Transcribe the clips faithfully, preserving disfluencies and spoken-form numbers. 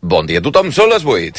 Bon dia a tothom, són les vuit.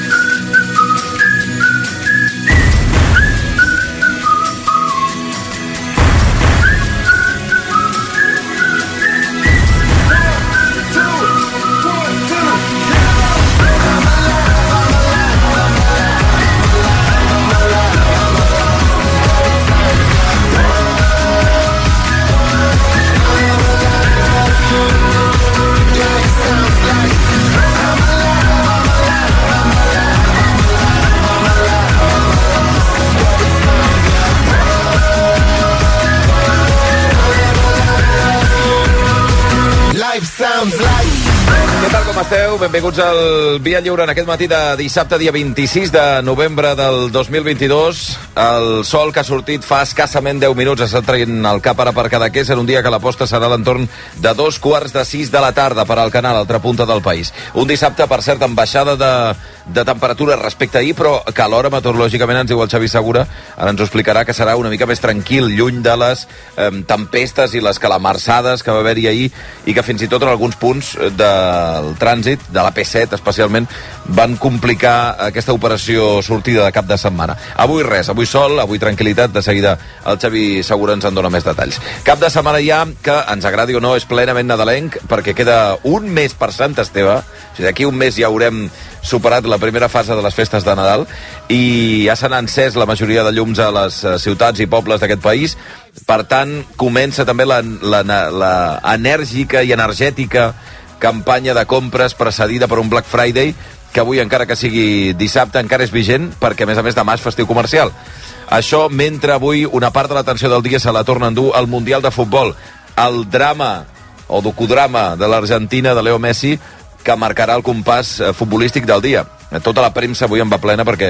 Què tal, com esteu? Benvinguts al Via Lliure en aquest matí de dissabte, dia vint-i-sis de novembre del dos mil vint-i-dos. El sol que ha sortit fa escassament deu minuts està traient el cap ara per Cadaqués en un dia que la posta serà a l'entorn de dos quarts de sis de la tarda per al canal, altra punta del país. Un dissabte, per cert, amb baixada de, de temperatura respecte a ahir, però que alhora meteorològicament ens diu el Xavi Segura, ara ens ho explicarà, que serà una mica més tranquil, lluny de les eh, tempestes i les calamarsades que va haver-hi ahir i que fins i tot en alguns punts del trànsit, de la P set especialment, van complicar aquesta operació sortida de cap de setmana. Avui res, avui sol, avui tranquil·litat, de seguida el Xavi Segura ens en dona més detalls. Cap de setmana ja, que ens agradi o no, és plenament nadalenc, perquè queda un mes per Sant Esteve, o sigui, d'aquí un mes ja haurem superat la primera fase de les festes de Nadal i ja s'han encès la majoria de llums a les ciutats i pobles d'aquest país. Per tant, comença també la, la, la enèrgica i energètica campanya de compres precedida per un Black Friday, que avui, encara que sigui dissabte, encara és vigent, perquè a més a més demà és festiu comercial. Això mentre avui una part de l'atenció del dia se la torna a endur al Mundial de Futbol, el drama o docudrama de l'Argentina de Leo Messi, que marcarà el compàs futbolístic del dia. Tota la premsa avui en va plena, perquè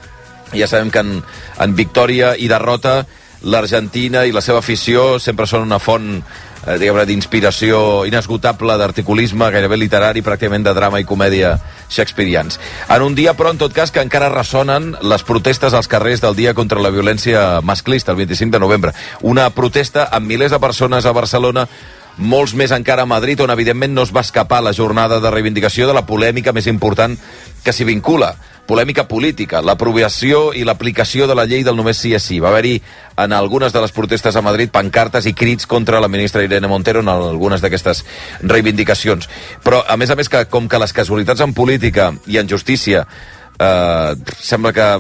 ja sabem que en, en victòria i derrota l'Argentina i la seva afició sempre són una font eh, diguem-ne, d'inspiració inesgotable, d'articulisme gairebé literari, pràcticament de drama i comèdia shakespearians. En un dia, però, en tot cas, que encara ressonen les protestes als carrers del dia contra la violència masclista, el vint-i-cinc de novembre. Una protesta amb milers de persones a Barcelona, molts més encara a Madrid, on evidentment no es va escapar la jornada de reivindicació de la polèmica més important que s'hi vincula, polèmica política, l'aprovació i l'aplicació de la llei del només sí és sí. Va haver-hi en algunes de les protestes a Madrid pancartes i crits contra la ministra Irene Montero en algunes d'aquestes reivindicacions. Però, a més a més, que com que les casualitats en política i en justícia eh, sembla que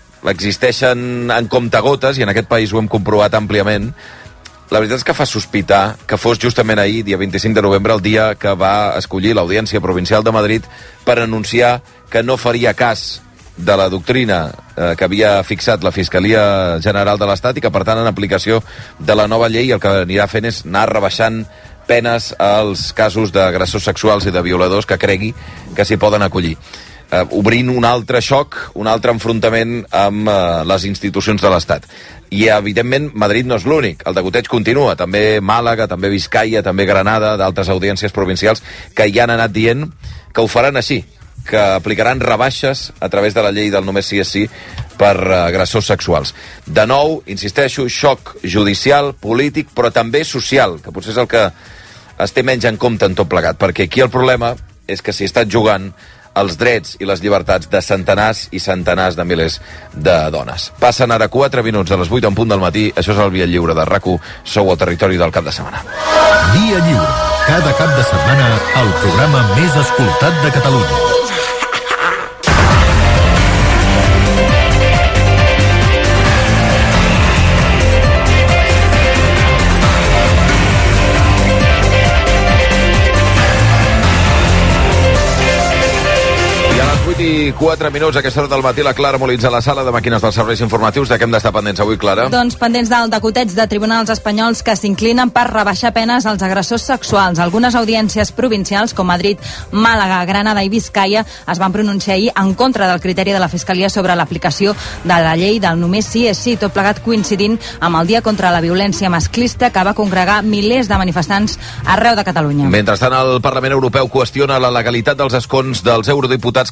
existeixen en comptagotes, i en aquest país ho hem comprovat àmpliament, la veritat és que fa sospitar que fos justament ahir, dia vint-i-cinc de novembre, el dia que va escollir l'Audiència Provincial de Madrid per anunciar que no faria cas de la doctrina eh, que havia fixat la Fiscalia General de l'Estat i que, per tant, en aplicació de la nova llei, el que anirà fent és anar rebaixant penes als casos d'agressors sexuals i de violadors que cregui que s'hi poden acollir. Eh, obrint un altre xoc, un altre enfrontament amb eh, les institucions de l'Estat. I, evidentment, Madrid no és l'únic. El degoteig continua. També Màlaga, també Vizcaya, també Granada, d'altres audiències provincials que ja han anat dient que ho faran així, que aplicaran rebaixes a través de la llei del només sí és sí per agressors sexuals. De nou, insisteixo, xoc judicial, polític, però també social, que potser és el que es té menys en compte en tot plegat, perquè aquí el problema és que s'hi estan jugant els drets i les llibertats de centenars i centenars de milers de dones. Passen ara quatre minuts de les vuit en punt del matí. Això és el Via Lliure de RAC u. Sou al territori del cap de setmana. Via Lliure. Cada cap de setmana, el programa més escoltat de Catalunya. I quatre minuts a aquesta hora del matí, la Clara Molins a la sala de màquines dels serveis informatius. De què hem d'estar pendents avui, Clara? Doncs pendents del degoteig de tribunals espanyols que s'inclinen per rebaixar penes als agressors sexuals. Algunes audiències provincials, com Madrid, Màlaga, Granada i Vizcaya, es van pronunciar ahir en contra del criteri de la Fiscalia sobre l'aplicació de la llei del només sí és sí, tot plegat coincidint amb el dia contra la violència masclista que va congregar milers de manifestants arreu de Catalunya. Mentrestant, el Parlament Europeu qüestiona la legalitat dels escons dels eurodiputats Carles Puigdemont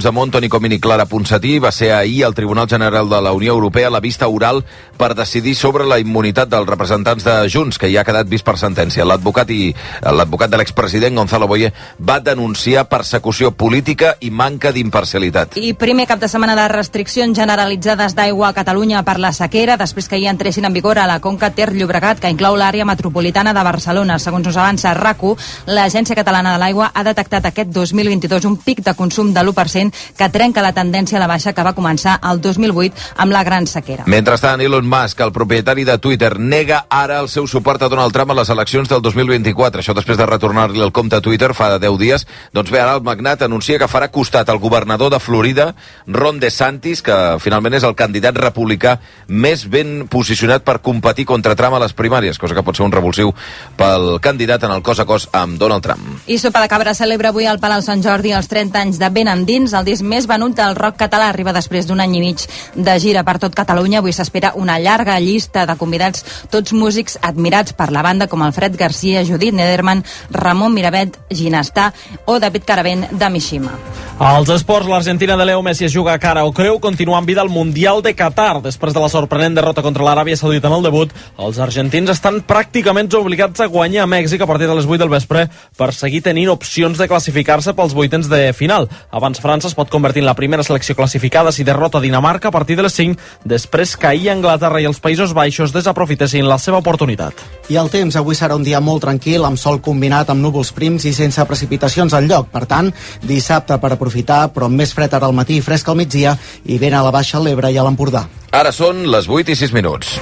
Puigdemont, Toni Comín i Clara Ponsatí. Va ser ahir al Tribunal General de la Unió Europea la vista oral per decidir sobre la immunitat dels representants de Junts, que ja ha quedat vist per sentència. L'advocat i l'advocat de l'expresident, Gonzalo Boye, va denunciar persecució política i manca d'imparcialitat. I primer cap de setmana de restriccions generalitzades d'aigua a Catalunya per la sequera, després que hi entressin en vigor a la Conca Ter-Llobregat, que inclou l'àrea metropolitana de Barcelona. Segons us avança RACU, l'Agència Catalana de l'Aigua ha detectat aquest dos mil vint-i-dos un pic de consum de l'u per cent que trenca la tendència a la baixa que va començar el dos mil vuit amb la gran sequera. Mentrestant, Elon Musk, el propietari de Twitter, nega ara el seu suport a Donald Trump a les eleccions del dos mil vint-i-quatre. Això després de retornar-li el compte a Twitter fa deu dies. Doncs bé, ara el magnat anuncia que farà costat al governador de Florida, Ron DeSantis, que finalment és el candidat republicà més ben posicionat per competir contra Trump a les primàries, cosa que pot ser un revulsiu pel candidat en el cos a cos amb Donald Trump. I Sopa de Cabra celebra avui al Palau Sant Jordi els trenta anys de Ben Endins. El disc més venut del rock català arriba després d'un any i mig de gira per tot Catalunya. Avui s'espera una llarga llista de convidats, tots músics admirats per la banda, com Alfred Garcia, Judit Nederman, Ramon Miravet, Ginestà o David Caravent de Mishima. Als esports, l'Argentina de Leo Messi es juga cara o creu continuar amb vida al Mundial de Qatar. Després de la sorprenent derrota contra l'Aràbia Saudita en el debut, els argentins estan pràcticament obligats a guanyar a Mèxic a partir de les vuit del vespre per seguir tenint opcions de classificar-se pels vuitens de final. Abans, França es pot convertir en la primera selecció classificada si derrota Dinamarca a partir de les cinc, després que ahir Anglaterra i els Països Baixos desaprofitessin la seva oportunitat. I el temps avui serà un dia molt tranquil, amb sol combinat amb núvols prims i sense precipitacions al lloc. Per tant, dissabte per aprofitar, però amb més fred ara al matí i fresc al migdia, i vent a la baixa a l'Ebre i a l'Empordà. Ara són les vuit i sis minuts.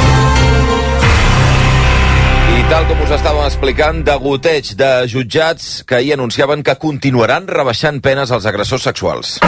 I tal com us estàvem explicant, degoteig de jutjats que ahir anunciaven que continuaran rebaixant penes als agressors sexuals.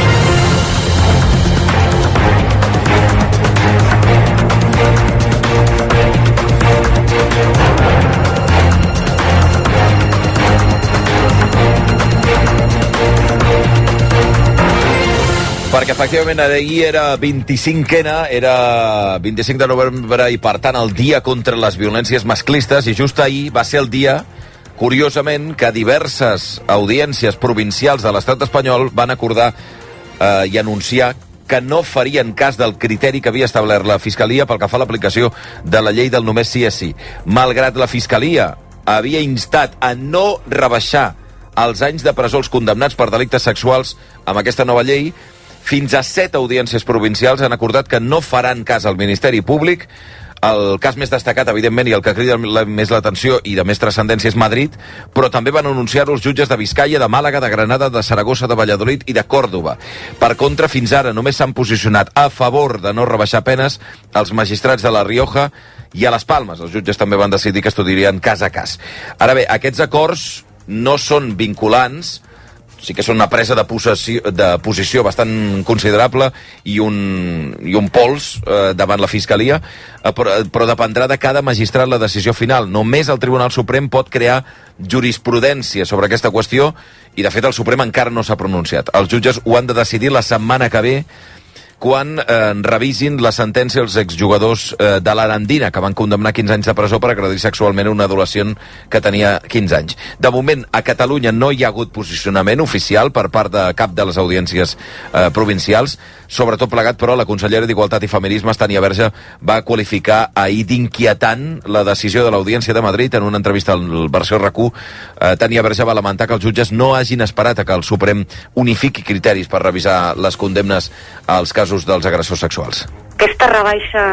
Perquè efectivament ahir era vint-i-cinquena, era vint-i-cinc de novembre i per tant el dia contra les violències masclistes, i just ahir va ser el dia, curiosament, que diverses audiències provincials de l'estat espanyol van acordar eh, i anunciar que no farien cas del criteri que havia establert la Fiscalia pel que fa a l'aplicació de la llei del només sí és sí. Malgrat la Fiscalia havia instat a no rebaixar els anys de presó als condemnats per delictes sexuals amb aquesta nova llei, fins a set audiències provincials han acordat que no faran cas al Ministeri Públic. El cas més destacat, evidentment, i el que crida més l'atenció i de més transcendència és Madrid, però també van anunciar-ho els jutges de Vizcaya, de Màlaga, de Granada, de Saragossa, de Valladolid i de Còrdova. Per contra, fins ara només s'han posicionat a favor de no rebaixar penes els magistrats de La Rioja i a Les Palmes. Els jutges també van decidir que estudiarien cas a cas. Ara bé, aquests acords no són vinculants, sí que són una presa de posició, de posició bastant considerable i un, i un pols eh, davant la Fiscalia, eh, però, però dependrà de cada magistrat la decisió final. Només el Tribunal Suprem pot crear jurisprudència sobre aquesta qüestió i, de fet, el Suprem encara no s'ha pronunciat. Els jutges ho han de decidir la setmana que ve, quan eh, revisin la sentència els exjugadors eh, de l'Arandina, que van condemnar quinze anys de presó per agredir sexualment una adolescent que tenia quinze anys. De moment, a Catalunya no hi ha hagut posicionament oficial per part de cap de les audiències eh, provincials, sobretot plegat, però, la consellera d'Igualtat i Feminismes, Tania Verge, va qualificar ahir d'inquietant la decisió de l'Audiència de Madrid. En una entrevista al versió RAC u, eh, Tania Verge va lamentar que els jutges no hagin esperat a que el Suprem unifiqui criteris per revisar les condemnes als casos dels agressors sexuals. Aquesta rebaixa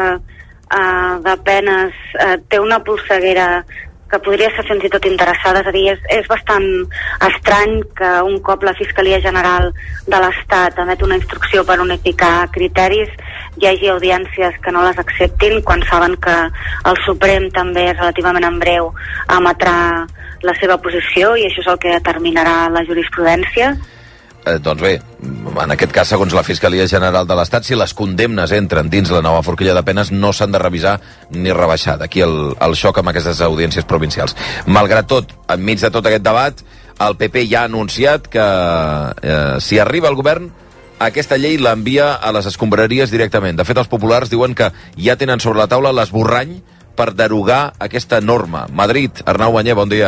eh, de penes eh, té una polseguera que podria ser fins i tot interessada. És a dir, és, és bastant estrany que un cop la Fiscalia General de l'Estat emet una instrucció per unificar criteris, hi hagi audiències que no les acceptin, quan saben que el Suprem també relativament en breu emetrà la seva posició, i això és el que determinarà la jurisprudència. Eh, doncs bé, en aquest cas, segons la Fiscalia General de l'Estat, si les condemnes entren dins la nova forquilla de penes, no s'han de revisar ni rebaixar. D'aquí el, el xoc amb aquestes audiències provincials. Malgrat tot, enmig de tot aquest debat, el P P ja ha anunciat que eh, si arriba al govern, aquesta llei l'envia a les escombraries directament. De fet, els populars diuen que ja tenen sobre la taula l'esborrany per derogar aquesta norma. Madrid, Arnau Banyer, bon dia.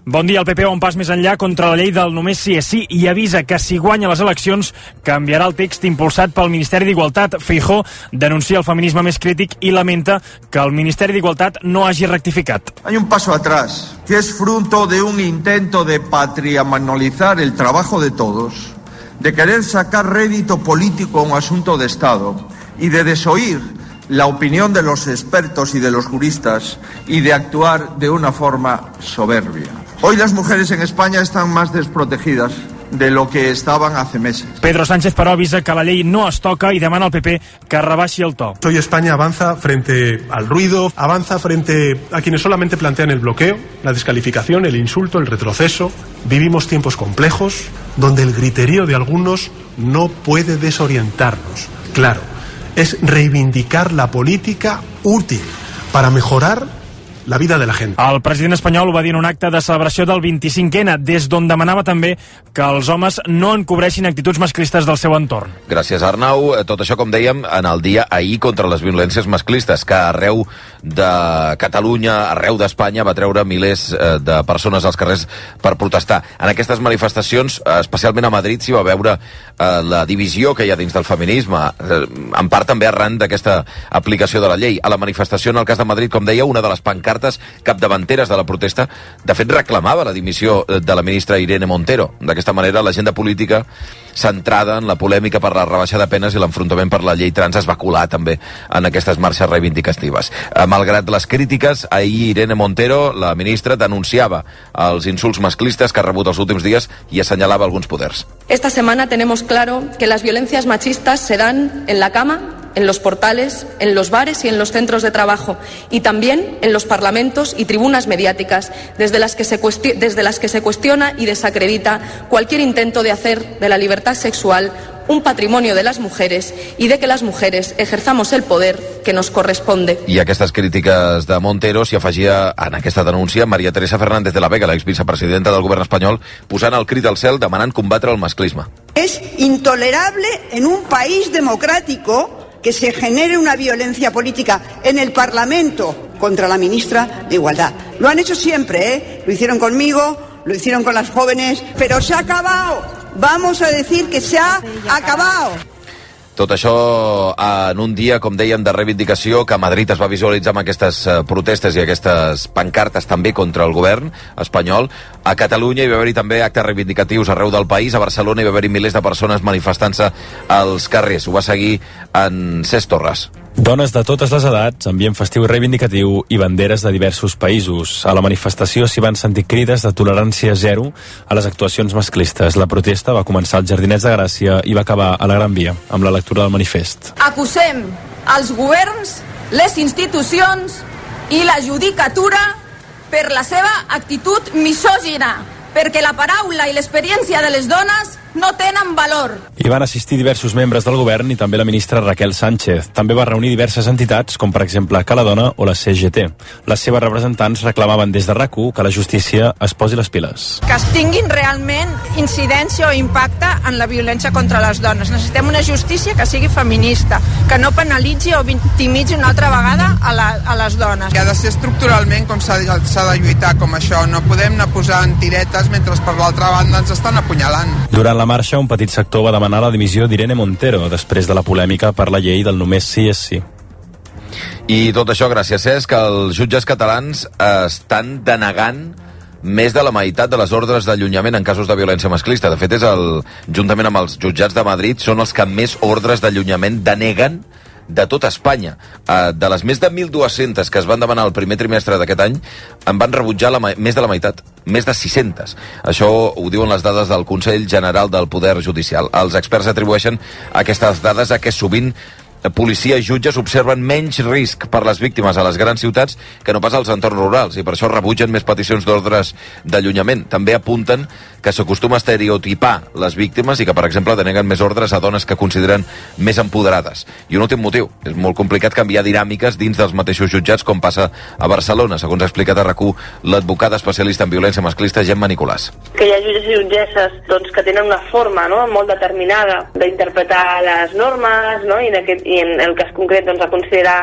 Bon dia. El P P va un pas més enllà contra la llei del només sí és sí i avisa que si guanya les eleccions canviarà el text impulsat pel Ministeri d'Igualtat. Feijóo denuncia el feminisme més crític i lamenta que el Ministeri d'Igualtat no hagi rectificat. Hay un paso atrás, que es fruto de un intento de patrimonializar el trabajo de todos, de querer sacar rédito político a un asunto de Estado y de desoír la opinión de los expertos y de los juristas y de actuar de una forma soberbia. Hoy las mujeres en España están más desprotegidas de lo que estaban hace meses. Pedro Sánchez, però, avisa que la llei no es toca i demana al P P que rebaixi el to. Hoy España avanza frente al ruido, avanza frente a quienes solamente plantean el bloqueo, la descalificación, el insulto, el retroceso. Vivimos tiempos complejos donde el griterío de algunos no puede desorientarnos. Claro, es reivindicar la política útil para mejorar la vida de la gent. El president espanyol ho va dir en un acte de celebració del vint-i-cinquè ena, des d'on demanava també que els homes no encobreixin actituds masclistes del seu entorn. Gràcies, Arnau. Tot això, com dèiem, en el dia ahir contra les violències masclistes, que arreu de Catalunya, arreu d'Espanya, va treure milers de persones als carrers per protestar. En aquestes manifestacions, especialment a Madrid, s'hi va veure la divisió que hi ha dins del feminisme, en part també arran d'aquesta aplicació de la llei. A la manifestació, en el cas de Madrid, com deia, una de les pancartes capdavanteres de la protesta, de fet reclamava la dimissió de la ministra Irene Montero. D'aquesta manera, l'agenda política centrada en la polèmica per la rebaixa de penes i l'enfrontament per la llei trans es va colar també en aquestes marxes reivindicatives. Malgrat les crítiques, ahir Irene Montero, la ministra, denunciava els insults masclistes que ha rebut els últims dies i assenyalava alguns poders. Esta semana tenemos claro que las violencias machistas se dan en la cama, en los portales, en los bares y en los centros de trabajo, y también en los parlamentos y tribunas mediáticas, desde las que se cuesti- desde las que se cuestiona y desacredita cualquier intento de hacer de la libertad sexual un patrimonio de las mujeres y de que las mujeres ejerzamos el poder que nos corresponde. I a aquestes crítiques de Montero s'hi afegia en aquesta denúncia María Teresa Fernández de la Vega, l'exvicepresidenta del govern espanyol, posant el crit al cel demanant combatre el masclisme. Es intolerable en un país democrático que se genere una violencia política en el Parlamento contra la ministra de Igualdad. Lo han hecho siempre, ¿eh? Lo hicieron conmigo, lo hicieron con las jóvenes, pero se ha acabado. Vamos a decir que se ha acabado. Tot això en un dia, com dèiem, de reivindicació, que a Madrid es va visualitzar amb aquestes protestes i aquestes pancartes també contra el govern espanyol. A Catalunya hi va haver-hi també actes reivindicatius arreu del país. A Barcelona hi va haver-hi milers de persones manifestant-se als carrers. Ho va seguir en Cesc Torres. Dones de totes les edats, ambient festiu i reivindicatiu i banderes de diversos països. A la manifestació s'hi van sentir crides de tolerància zero a les actuacions masclistes. La protesta va començar als Jardinets de Gràcia i va acabar a la Gran Via, amb la lectura del manifest. Acusem els governs, les institucions i la judicatura per la seva actitud misògina, perquè la paraula i l'experiència de les dones no tenen valor. Hi van assistir diversos membres del govern i també la ministra Raquel Sánchez. També va reunir diverses entitats, com per exemple Cala Dona o la C G T. Les seves representants reclamaven des de RAC u que la justícia es posi les piles. Que es tinguin realment incidència o impacte en la violència contra les dones. Necessitem una justícia que sigui feminista, que no penalitzi o victimitzi una altra vegada a, la, a les dones. Que ha de ser estructuralment com s'ha de, de lluitar com això. No podem anar posant tiretes mentre per l'altra banda ens estan apunyalant. Durant la marxa, un petit sector va demanar la dimissió d'Irene Montero després de la polèmica per la llei del només sí és sí. I tot això gràcies, Cesc, que els jutges catalans estan denegant més de la meitat de les ordres d'allunyament en casos de violència masclista. De fet, és el, juntament amb els jutjats de Madrid, són els que més ordres d'allunyament deneguen de tota Espanya. Uh, de les més de mil dues-centes que es van demanar el primer trimestre d'aquest any, en van rebutjar la, més de la meitat, més de sis-centes. Això ho diuen les dades del Consell General del Poder Judicial. Els experts atribueixen aquestes dades a que sovint policia i jutges observen menys risc per les víctimes a les grans ciutats que no pas als entorns rurals, i per això rebutgen més peticions d'ordres d'allunyament. També apunten que s'acostuma a estereotipar les víctimes i que, per exemple, deneguen més ordres a dones que consideren més empoderades. I un últim motiu. És molt complicat canviar dinàmiques dins dels mateixos jutjats, com passa a Barcelona, segons ha explicat a RAC u l'advocada especialista en violència masclista, Gemma Nicolàs. Que hi ha jutges i jutgesses doncs, que tenen una forma, no?, molt determinada d'interpretar les normes, no?, i en, aquest, i en el cas concret doncs, a considerar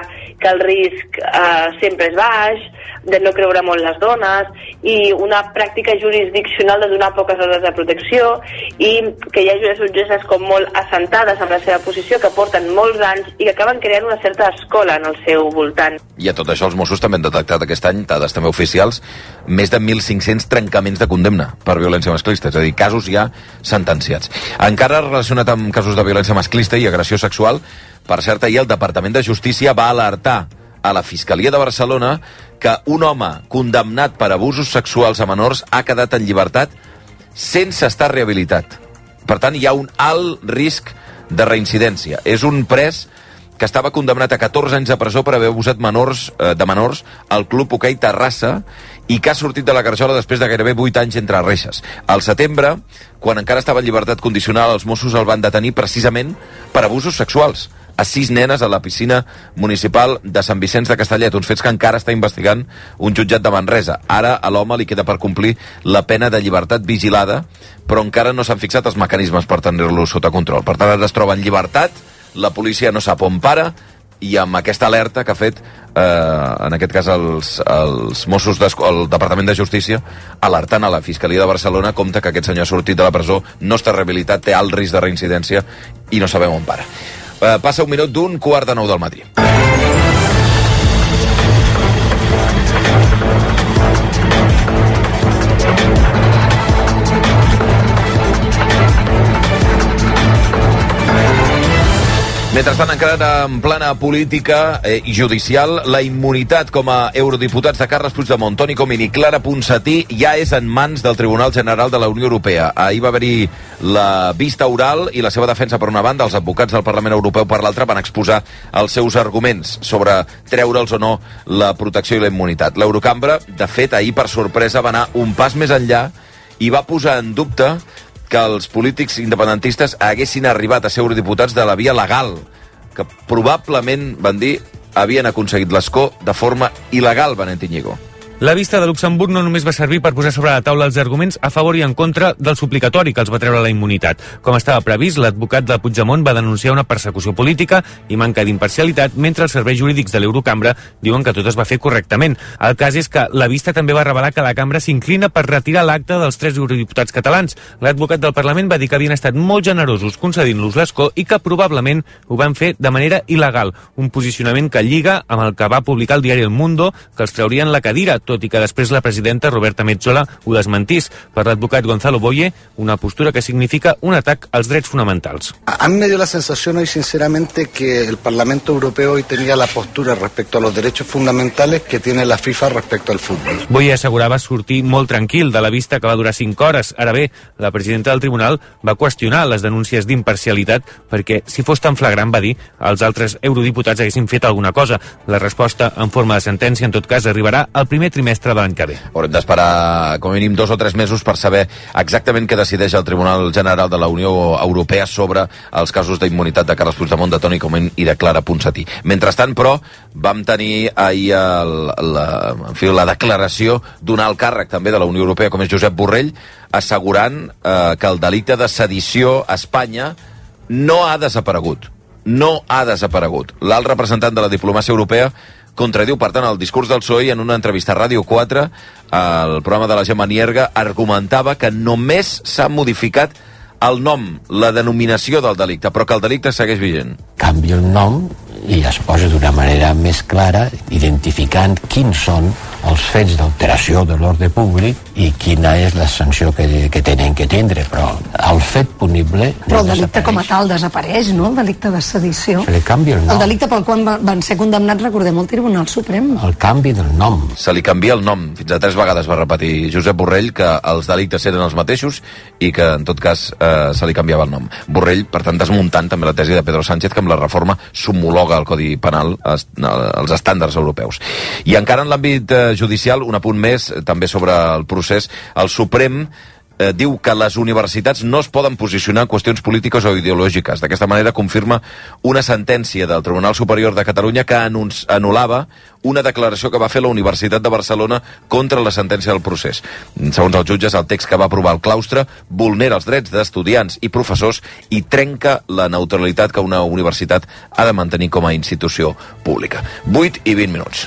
que el risc eh, sempre és baix, de no creure molt les dones, i una pràctica jurisdiccional de donar poques hores de protecció, i que hi ha jutges jutgesses com molt assentades en la seva posició, que porten molts anys i que acaben creant una certa escola en el seu voltant. I a tot això els Mossos també han detectat aquest any, dades també oficials, més de mil cinc-cents trencaments de condemna per violència masclista, és a dir, casos ja sentenciats. Encara relacionat amb casos de violència masclista i agressió sexual, per cert, ahir el Departament de Justícia va alertar a la Fiscalia de Barcelona que un home condemnat per abusos sexuals a menors ha quedat en llibertat sense estar rehabilitat. Per tant, hi ha un alt risc de reincidència. És un pres que estava condemnat a catorze anys de presó per haver abusat menors, eh, de menors al Club Hoquei Terrassa i que ha sortit de la garjola després de gairebé vuit anys entre reixes. Al setembre, quan encara estava en llibertat condicional, els Mossos el van detenir precisament per abusos sexuals a sis nenes a la piscina municipal de Sant Vicenç de Castellet, uns fets que encara està investigant un jutjat de Manresa. Ara a l'home li queda per complir la pena de llibertat vigilada, però encara no s'han fixat els mecanismes per tenir-lo sota control. Per tant, ara es troba en llibertat, la policia no sap on para, i amb aquesta alerta que ha fet, eh, en aquest cas els, els Mossos, el Departament de Justícia, alertant a la Fiscalia de Barcelona, compte que aquest senyor ha sortit de la presó, no està rehabilitat, té alt risc de reincidència i no sabem on para. Eh, passa un minut d'un quart de nou del matí. Mentrestant, encara en plana política eh, i judicial, la immunitat com a eurodiputats de Carles Puigdemont, Toni Comín i Clara Ponsatí ja és en mans del Tribunal General de la Unió Europea. Ahir va haver-hi la vista oral i la seva defensa per una banda. Els advocats del Parlament Europeu per l'altra van exposar els seus arguments sobre treure'ls o no la protecció i la immunitat. L'Eurocambra, de fet, ahir per sorpresa va anar un pas més enllà i va posar en dubte que els polítics independentistes haguessin arribat a ser eurodiputats de la via legal, que probablement, van dir, havien aconseguit l'escó de forma il·legal, Benet Iñigo. La vista de Luxemburg no només va servir per posar sobre la taula els arguments a favor i en contra del suplicatori que els va treure la immunitat. Com estava previst, l'advocat de Puigdemont va denunciar una persecució política i manca d'imparcialitat, mentre els serveis jurídics de l'Eurocambra diuen que tot es va fer correctament. El cas és que la vista també va revelar que la cambra s'inclina per retirar l'acte dels tres eurodiputats catalans. L'advocat del Parlament va dir que havien estat molt generosos concedint-los l'escó i que probablement ho van fer de manera il·legal, un posicionament que lliga amb el que va publicar el diari El Mundo, que els traurien la cadira, tot i que després la presidenta Roberta Metsola ho desmentís. Per l'advocat Gonzalo Boye, una postura que significa un atac als drets fonamentals. A mí me dio la sensación hoy, sinceramente, que el Parlamento Europeo hoy tenía la postura respecto a los derechos fundamentales que tiene la FIFA respecto al fútbol. Boye assegurava sortir molt tranquil de la vista que va durar cinc hores. Ara bé, la presidenta del tribunal va qüestionar les denúncies d'imparcialitat perquè, si fos tan flagrant, va dir, els altres eurodiputats haguessin fet alguna cosa. La resposta en forma de sentència, en tot cas, arribarà al primer trimestre de l'any que ve. Haurem d'esperar com a mínim dos o tres mesos per saber exactament què decideix el Tribunal General de la Unió Europea sobre els casos d'immunitat de Carles Puigdemont, de Toni Comín i de Clara Ponsatí. Mentrestant, però, vam tenir ahir el, la, en fi, la declaració d'un alt càrrec també de la Unió Europea, com és Josep Borrell, assegurant eh, que el delicte de sedició a Espanya no ha desaparegut. No ha desaparegut. L'alt representant de la diplomàcia europea contradiu, per tant, el discurs del P S O E i en una entrevista a Ràdio quatre, el programa de la Gemma Nierga, argumentava que només s'ha modificat el nom, la denominació del delicte, però que el delicte segueix vigent. Canvia el nom i es posa d'una manera més clara, identificant quins són els fets d'alteració de l'ordre públic i quina és la sanció que, que tenen que tindre, però el fet punible... Però el delicte com a tal desapareix, no? El delicte de sedició. Se li canvia el nom. El delicte pel qual van ser condemnats, recordem, el Tribunal Suprem. El canvi del nom. Se li canvia el nom. Fins a tres vegades va repetir Josep Borrell que els delictes eren els mateixos i que, en tot cas, eh, se li canviava el nom. Borrell, per tant, desmuntant també la tesi de Pedro Sánchez que amb la reforma s'homologa al Codi Penal als estàndards europeus. I encara en l'àmbit eh, judicial, un apunt més, també sobre el procés, el Suprem eh, diu que les universitats no es poden posicionar en qüestions polítiques o ideològiques. D'aquesta manera confirma una sentència del Tribunal Superior de Catalunya que anul·lava una declaració que va fer la Universitat de Barcelona contra la sentència del procés. Segons els jutges, el text que va aprovar el claustre vulnera els drets d'estudiants i professors i trenca la neutralitat que una universitat ha de mantenir com a institució pública. vuit i vint minuts.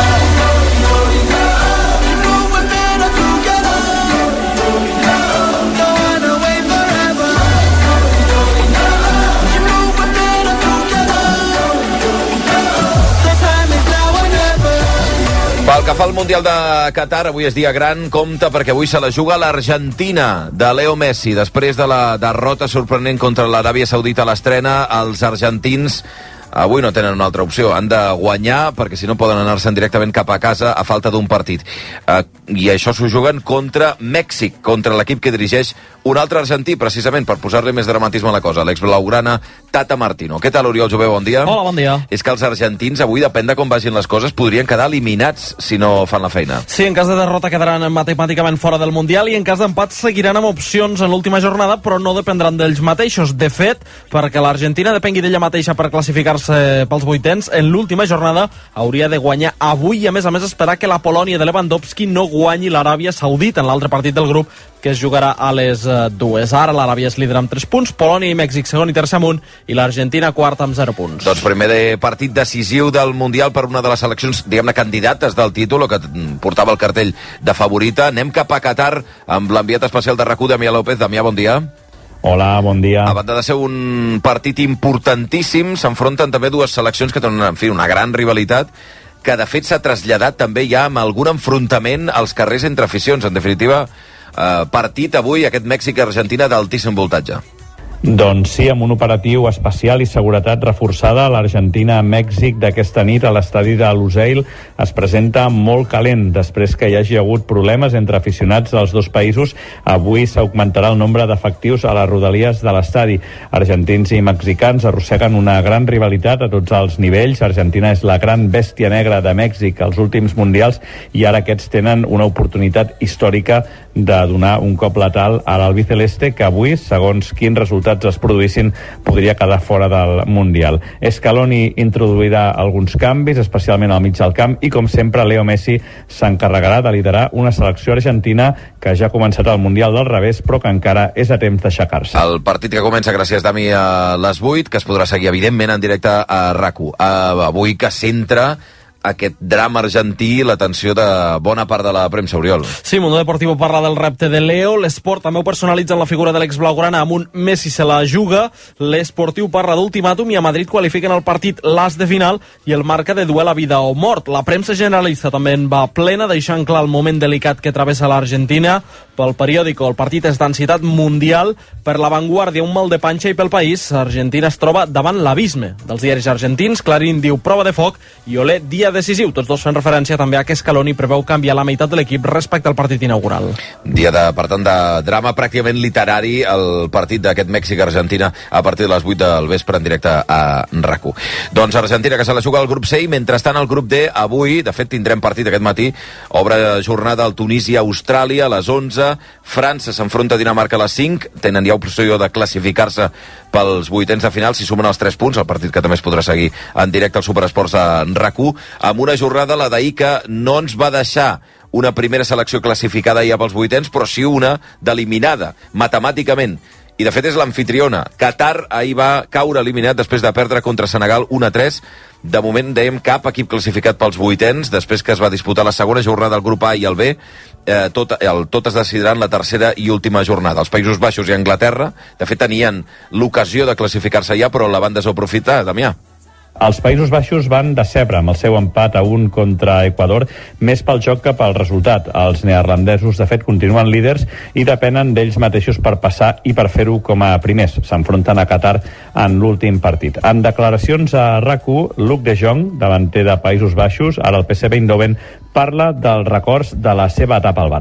Pel que fa al Mundial de Qatar, avui és dia gran, compte perquè avui se la juga l'Argentina de Leo Messi. Després de la derrota sorprenent contra l'Aràbia Saudita a l'estrena, els argentins avui no tenen una altra opció. Han de guanyar perquè si no poden anar-se'n directament cap a casa a falta d'un partit. Uh, I això s'ho juguen contra Mèxic, contra l'equip que dirigeix un altre argentí, precisament per posar-li més dramatisme a la cosa, l'ex-blaugrana Tata Martino. Què tal, Oriol Jové? Bon dia. Hola, bon dia. És que els argentins avui, depèn de com vagin les coses, podrien quedar eliminats si no fan la feina. Sí, en cas de derrota quedaran matemàticament fora del Mundial i en cas d'empat seguiran amb opcions en l'última jornada, però no dependran d'ells mateixos. De fet, perquè l'Argentina depengui d'ella mateixa per classificar-se pels vuitens, en l'última jornada hauria de guanyar avui i, a més a més, esperar que la Polònia de Lewandowski no guanyi l'Aràbia Saudita en l'altre partit del grup, que es jugarà a les dues. Ara l'Aràbia és líder amb tres punts, Polònia i Mèxic segon i tercer amunt, i l'Argentina quarta amb zero punts. Doncs primer de partit decisiu del Mundial per una de les seleccions, diguem-ne, candidates del títol, o que portava el cartell de favorita. Anem cap a Qatar amb l'enviat especial de RAC u, Damià López. Damià, bon dia. Hola, bon dia. A banda de ser un partit importantíssim, s'enfronten també dues seleccions que tenen, en fi, una gran rivalitat, que de fet s'ha traslladat també ja amb algun enfrontament als carrers entre aficions. En definitiva, eh, partit avui, aquest Mèxic-Argentina d'altíssim voltatge. Doncs sí, amb un operatiu especial i seguretat reforçada, l'Argentina-Mèxic d'aquesta nit a l'estadi de Lusail es presenta molt calent. Després que hi hagi hagut problemes entre aficionats dels dos països, avui s'augmentarà el nombre d'efectius a les rodalies de l'estadi. Argentins i mexicans arrosseguen una gran rivalitat a tots els nivells. Argentina és la gran bèstia negra de Mèxic als últims mundials i ara aquests tenen una oportunitat històrica de donar un cop letal a l'albiceleste, que avui, segons quins resultats es produïssin, podria quedar fora del Mundial. Scaloni introduirà alguns canvis, especialment al mig del camp, i com sempre Leo Messi s'encarregarà de liderar una selecció argentina que ja ha començat el Mundial del revés, però que encara és a temps d'aixecar-se. El partit que comença, gràcies Dami, a les vuit, que es podrà seguir evidentment en directe a RAC u. Uh, avui que centra aquest drama argentí l'atenció de bona part de la premsa, Oriol. Sí, Mundo Deportivo parla del repte de Leo, l'Esport també ho personalitza en la figura de l'ex-blaugrana amb un Messi se la juga, l'Esportiu parla d'ultimàtum i a Madrid qualifiquen el partit l'as de final i el marca de duel a vida o mort. La premsa generalista també en va plena, deixant clar el moment delicat que travessa l'Argentina. Pel periòdico, el partit és d'ansietat mundial, per La Vanguardia un mal de panxa i pel País, Argentina es troba davant l'abisme. Dels diaris argentins, Clarín diu prova de foc i Olé dia decisiu. Tots dos fan referència també a que Scaloni preveu canviar la meitat de l'equip respecte al partit inaugural. Dia de, per tant, de drama pràcticament literari, el partit d'aquest Mèxic-Argentina a partir de les vuit del vespre en directe a RAC u. Doncs Argentina que se la juga al grup C i mentrestant el grup D avui, de fet tindrem partit aquest matí, obre jornada al Tunísia-Austràlia a les onze, França s'enfronta a Dinamarca a les cinc, tenen ja opció de classificar-se pels vuitens de final si sumen els tres punts, el partit que també es podrà seguir en directe al Superesports de RAC u, amb una jornada, la d'ahir, que no ens va deixar una primera selecció classificada ja pels vuitens, però sí una d'eliminada, matemàticament. I de fet és l'amfitriona. Qatar ahir va caure eliminat després de perdre contra Senegal un a tres. De moment, dèiem, cap equip classificat pels vuitens, després que es va disputar la segona jornada del grup A i el B, eh, tot, el, tot es decidirà en la tercera i última jornada. Els Països Baixos i Anglaterra, de fet, tenien l'ocasió de classificar-se ja, però la van desaprofitar, Damià. Els Països Baixos van decebre amb el seu empat a un contra Equador, més pel joc que pel resultat. Els neerlandesos, de fet, continuen líders i depenen d'ells mateixos per passar i per fer-ho com a primers. S'enfronten a Qatar en l'últim partit. En declaracions a RAC u, Luc de Jong, davanter de Països Baixos, ara el P S V Eindhoven, parla dels records de la seva etapa al Barça.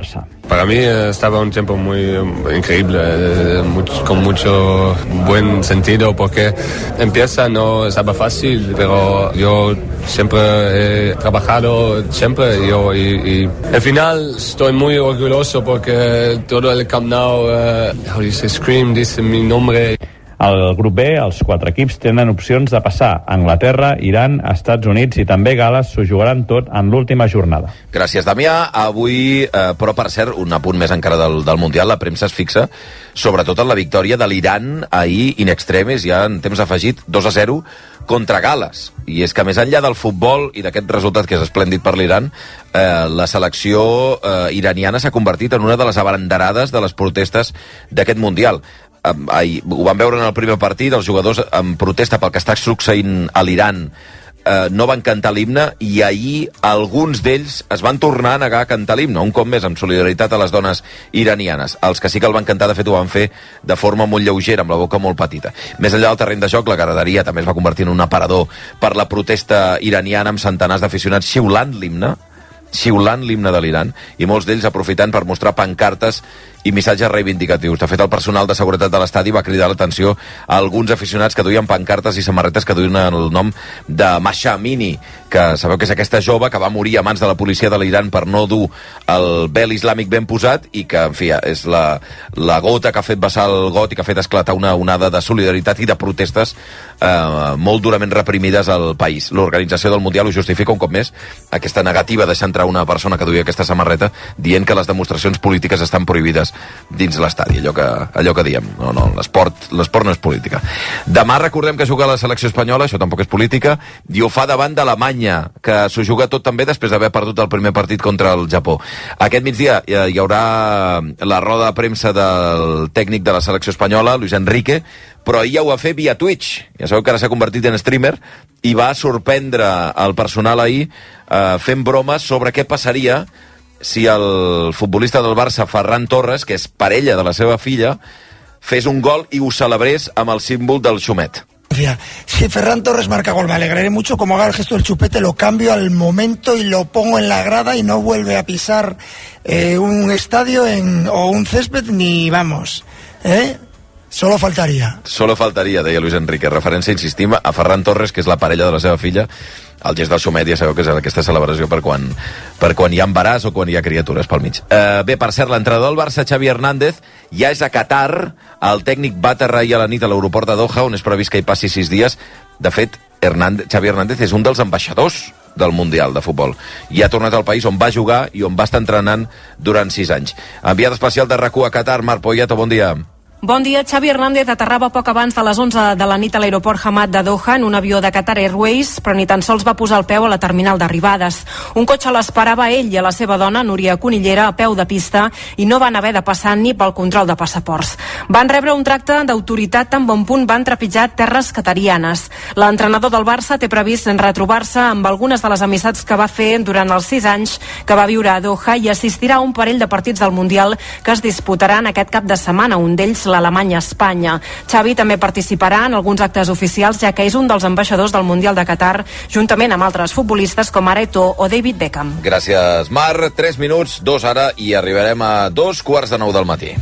para mí estaba un tiempo muy increíble, eh, mucho, con mucho buen sentido, porque empieza, no estaba fácil, pero yo siempre he trabajado, siempre, yo, y, y al final estoy muy orgulloso porque todo el Camp Nou, uh, how do you say, scream, dice mi nombre. Al grup B, els quatre equips tenen opcions de passar. Anglaterra, Iran, Estats Units i també Gal·les s'ho jugaran tot en l'última jornada. Gràcies, Damià. Avui, eh, però per cert, un apunt més encara del, del Mundial, la premsa es fixa sobretot en la victòria de l'Iran ahir in extremis, ja en temps afegit, dos a zero contra Gal·les. I és que més enllà del futbol i d'aquest resultat que és esplèndid per l'Iran, eh, la selecció eh, iraniana s'ha convertit en una de les abanderades de les protestes d'aquest Mundial. Ahir, ho vam veure en el primer partit, els jugadors en protesta pel que està succeint a l'Iran eh, no van cantar l'himne, i ahir alguns d'ells es van tornar a negar a cantar l'himne, un cop més, amb solidaritat a les dones iranianes. Els que sí que el van cantar, de fet, ho van fer de forma molt lleugera, amb la boca molt petita. Més enllà del terreny de joc, la graderia també es va convertir en un aparador per la protesta iraniana, amb centenars d'aficionats xiulant l'himne, xiulant l'himne de l'Iran, i molts d'ells aprofitant per mostrar pancartes i missatges reivindicatius. De fet, el personal de seguretat de l'estadi va cridar l'atenció a alguns aficionats que duien pancartes i samarretes que duien el nom de Masha Amini, que sabeu que és aquesta jove que va morir a mans de la policia de l'Iran per no dur el vel islàmic ben posat, i que, en fi, és la, la gota que ha fet vessar el got i que ha fet esclatar una onada de solidaritat i de protestes eh, molt durament reprimides al país. L'organització del Mundial ho justifica un cop més, aquesta negativa de deixar entrar una persona que duia aquesta samarreta, dient que les demostracions polítiques estan prohibides dins l'estadi, allò que, allò que diem. No, no, l'esport, l'esport no és política. Demà recordem que juga a la selecció espanyola, això tampoc és política, i ho fa davant d'Alemanya, que s'ho juga tot també després d'haver perdut el primer partit contra el Japó. Aquest migdia hi haurà la roda de premsa del tècnic de la selecció espanyola, Luis Enrique, però ahir ja ho va fer via Twitch. Ja sabeu que ara s'ha convertit en streamer i va sorprendre el personal ahir eh, fent bromes sobre què passaria si el futbolista del Barça, Ferran Torres, que és parella de la seva filla, fes un gol i ho celebrés amb el símbol del xumet. Si Ferran Torres marca gol, me alegraré mucho. Como haga el gesto del chupete, lo cambio al momento y lo pongo en la grada y no vuelve a pisar eh, un estadio en, o un césped, ni vamos, ¿eh? Solo faltaria. Solo faltaria, deia Luis Enrique. Referència, insistim, a Ferran Torres, que és la parella de la seva filla. El gest del xumet, ja sabeu que és aquesta celebració per quan, per quan hi ha embaràs o quan hi ha criatures pel mig. Uh, bé, per cert, l'entrenador del Barça, Xavi Hernández, ja és a Qatar. El tècnic va aterrar ahir a la nit a l'aeroport de Doha, on és previst que hi passi sis dies. De fet, Hernández, Xavi Hernández és un dels ambaixadors del Mundial de Futbol. I ha tornat al país on va jugar i on va estar entrenant durant sis anys. Enviat especial de RAC u a Qatar, Marc Poyato, bon dia. Bon dia. Xavi Hernández aterrava poc abans de les onze de la nit a l'aeroport Hamad de Doha en un avió de Qatar Airways, però ni tan sols va posar el peu a la terminal d'arribades. Un cotxe l'esperava ell i a la seva dona, Núria Conillera, a peu de pista, i no van haver de passar ni pel control de passaports. Van rebre un tracte d'autoritat tan bon punt van trepitjar terres qatarianes. L'entrenador del Barça té previst retrobar-se amb algunes de les amistats que va fer durant els sis anys que va viure a Doha i assistirà a un parell de partits del Mundial que es disputaran aquest cap de setmana, un d'ells l'Alemanya-Espanya. Xavi també participarà en alguns actes oficials, ja que és un dels ambaixadors del Mundial de Qatar, juntament amb altres futbolistes com ara Eto'o o David Beckham. Gràcies, Mar. Tres minuts, dos ara, i arribarem a dos quarts de nou del matí.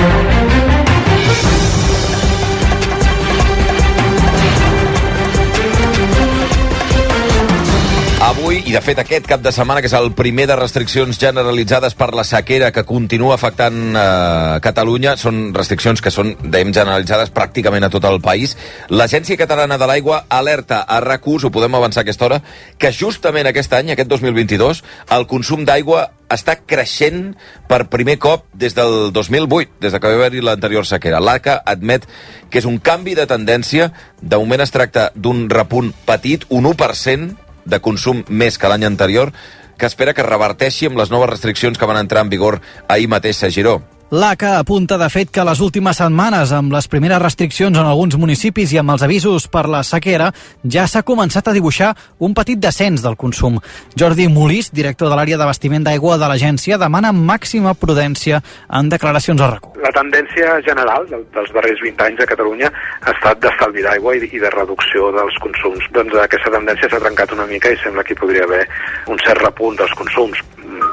Avui, i de fet aquest cap de setmana, que és el primer de restriccions generalitzades per la sequera que continua afectant eh, Catalunya, són restriccions que són, dèiem, generalitzades pràcticament a tot el país. L'Agència Catalana de l'Aigua alerta a RAC u, ho podem avançar a aquesta hora, que justament aquest any, aquest dos mil vint-i-dos, el consum d'aigua està creixent per primer cop des del dos mil vuit, des de que va haver-hi l'anterior sequera. L'A C A admet que és un canvi de tendència. De moment es tracta d'un repunt petit, un u per cent de consum més que l'any anterior, que espera que reverteixi amb les noves restriccions que van entrar en vigor ahir mateix a Giró. L'A C A apunta, de fet, que les últimes setmanes, amb les primeres restriccions en alguns municipis i amb els avisos per la sequera, ja s'ha començat a dibuixar un petit descens del consum. Jordi Molís, director de l'àrea d'abastiment d'aigua de l'agència, demana màxima prudència en declaracions a RAC u. La tendència general dels darrers vint anys a Catalunya ha estat d'estalvi d'aigua i de reducció dels consums. Doncs aquesta tendència s'ha trencat una mica i sembla que hi podria haver un cert repunt dels consums.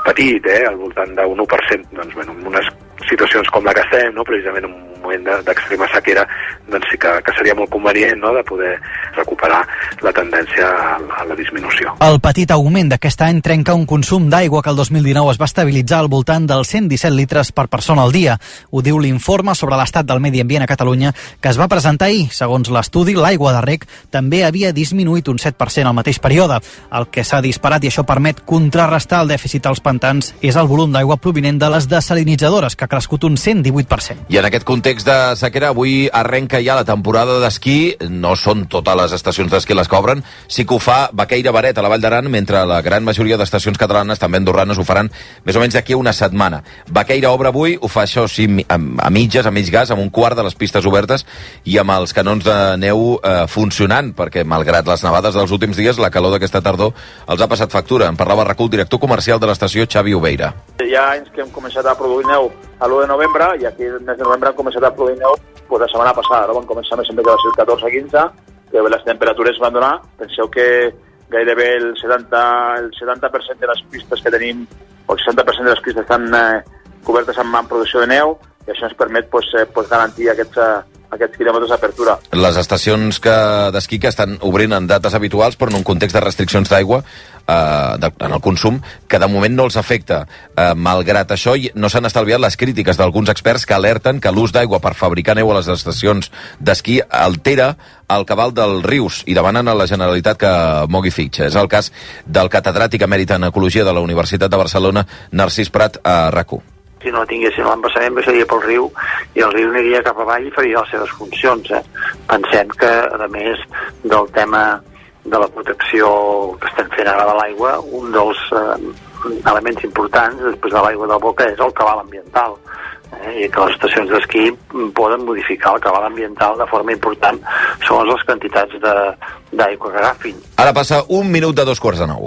petit, eh, al voltant d'un u per cent, doncs, bueno, en unes situacions com la que estem, no? Precisament en un moment d'extrema sequera, doncs sí que, que seria molt convenient, no?, de poder recuperar la tendència a, a la disminució. El petit augment d'aquest any trenca un consum d'aigua que el dos mil dinou es va estabilitzar al voltant dels cent disset litres per persona al dia. Ho diu l'informe sobre l'estat del medi ambient a Catalunya que es va presentar ahir. Segons l'estudi, l'aigua de reg també havia disminuït un set per cent al mateix període. El que s'ha disparat, i això permet contrarrestar el dèficit als pantans, és el volum d'aigua provinent de les desalinitzadores, que ha crescut un cent divuit per cent. I en aquest context de sequera, avui arrenca ja la temporada d'esquí. No són totes les estacions d'esquí les que obren. Sí que ho fa Baqueira Baret, a la Vall d'Aran, mentre la gran majoria d'estacions catalanes, també andorranes, ho faran més o menys d'aquí a una setmana. Baqueira obre avui, ho fa això sí, a, a mitges, a mig gas, amb un quart de les pistes obertes i amb els canons de neu eh, funcionant, perquè malgrat les nevades dels últims dies, la calor d'aquesta tardor els ha passat factura. En parlava Racul, director comercial de l'estació, Xavi Obeira. Hi ha anys que hem començat a produir neu a l'u de novembre, i aquí el mes de novembre hem començat a produir neu pues, la setmana passada, no? Van començar més o menys a ser el catorze a quinze, que les temperatures van donar. Penseu que gairebé el setanta, el setanta per cent de les pistes que tenim, o el seixanta per cent de les pistes estan eh, cobertes amb, amb producció de neu, i això ens permet pues, eh, pues, garantir aquests, eh, aquests quilòmetres d'apertura. Les estacions que d'esquí que estan obrint en dates habituals, però en un context de restriccions d'aigua eh, de, en el consum, que de moment no els afecta. Eh, malgrat això, no s'han estalviat les crítiques d'alguns experts que alerten que l'ús d'aigua per fabricar neu a les estacions d'esquí altera el cabal dels rius i demanen a la Generalitat que mogui fitxa. És el cas del catedràtic emèrit en Ecologia de la Universitat de Barcelona, Narcís Prat, a RAC u. Si no tinguéssim l'embassament, baixaria pel riu i el riu aniria cap avall i faria les seves funcions. Eh? Pensem que, a més del tema de la protecció que estem fent ara de l'aigua, un dels eh, elements importants, després de l'aigua del boca, és el cabal ambiental. Eh? I que les estacions d'esquí poden modificar el cabal ambiental de forma important segons les quantitats d'aigua que agafin. Ara passa un minut de dos quarts de nou.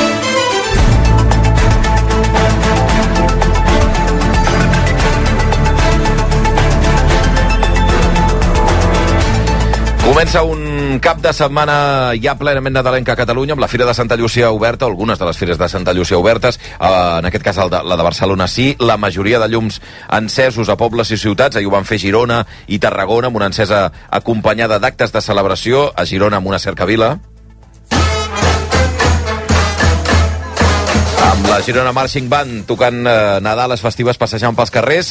Comença un cap de setmana ja plenament nadalenca a Catalunya, amb la Fira de Santa Llúcia oberta, algunes de les fires de Santa Llúcia obertes, eh, en aquest cas la de Barcelona sí, la majoria de llums encesos a pobles i ciutats. Ahir ho van fer Girona i Tarragona, amb una encesa acompanyada d'actes de celebració, a Girona amb una cercavila, amb la Girona Marching Band tocant eh, Nadales festives, passejant pels carrers.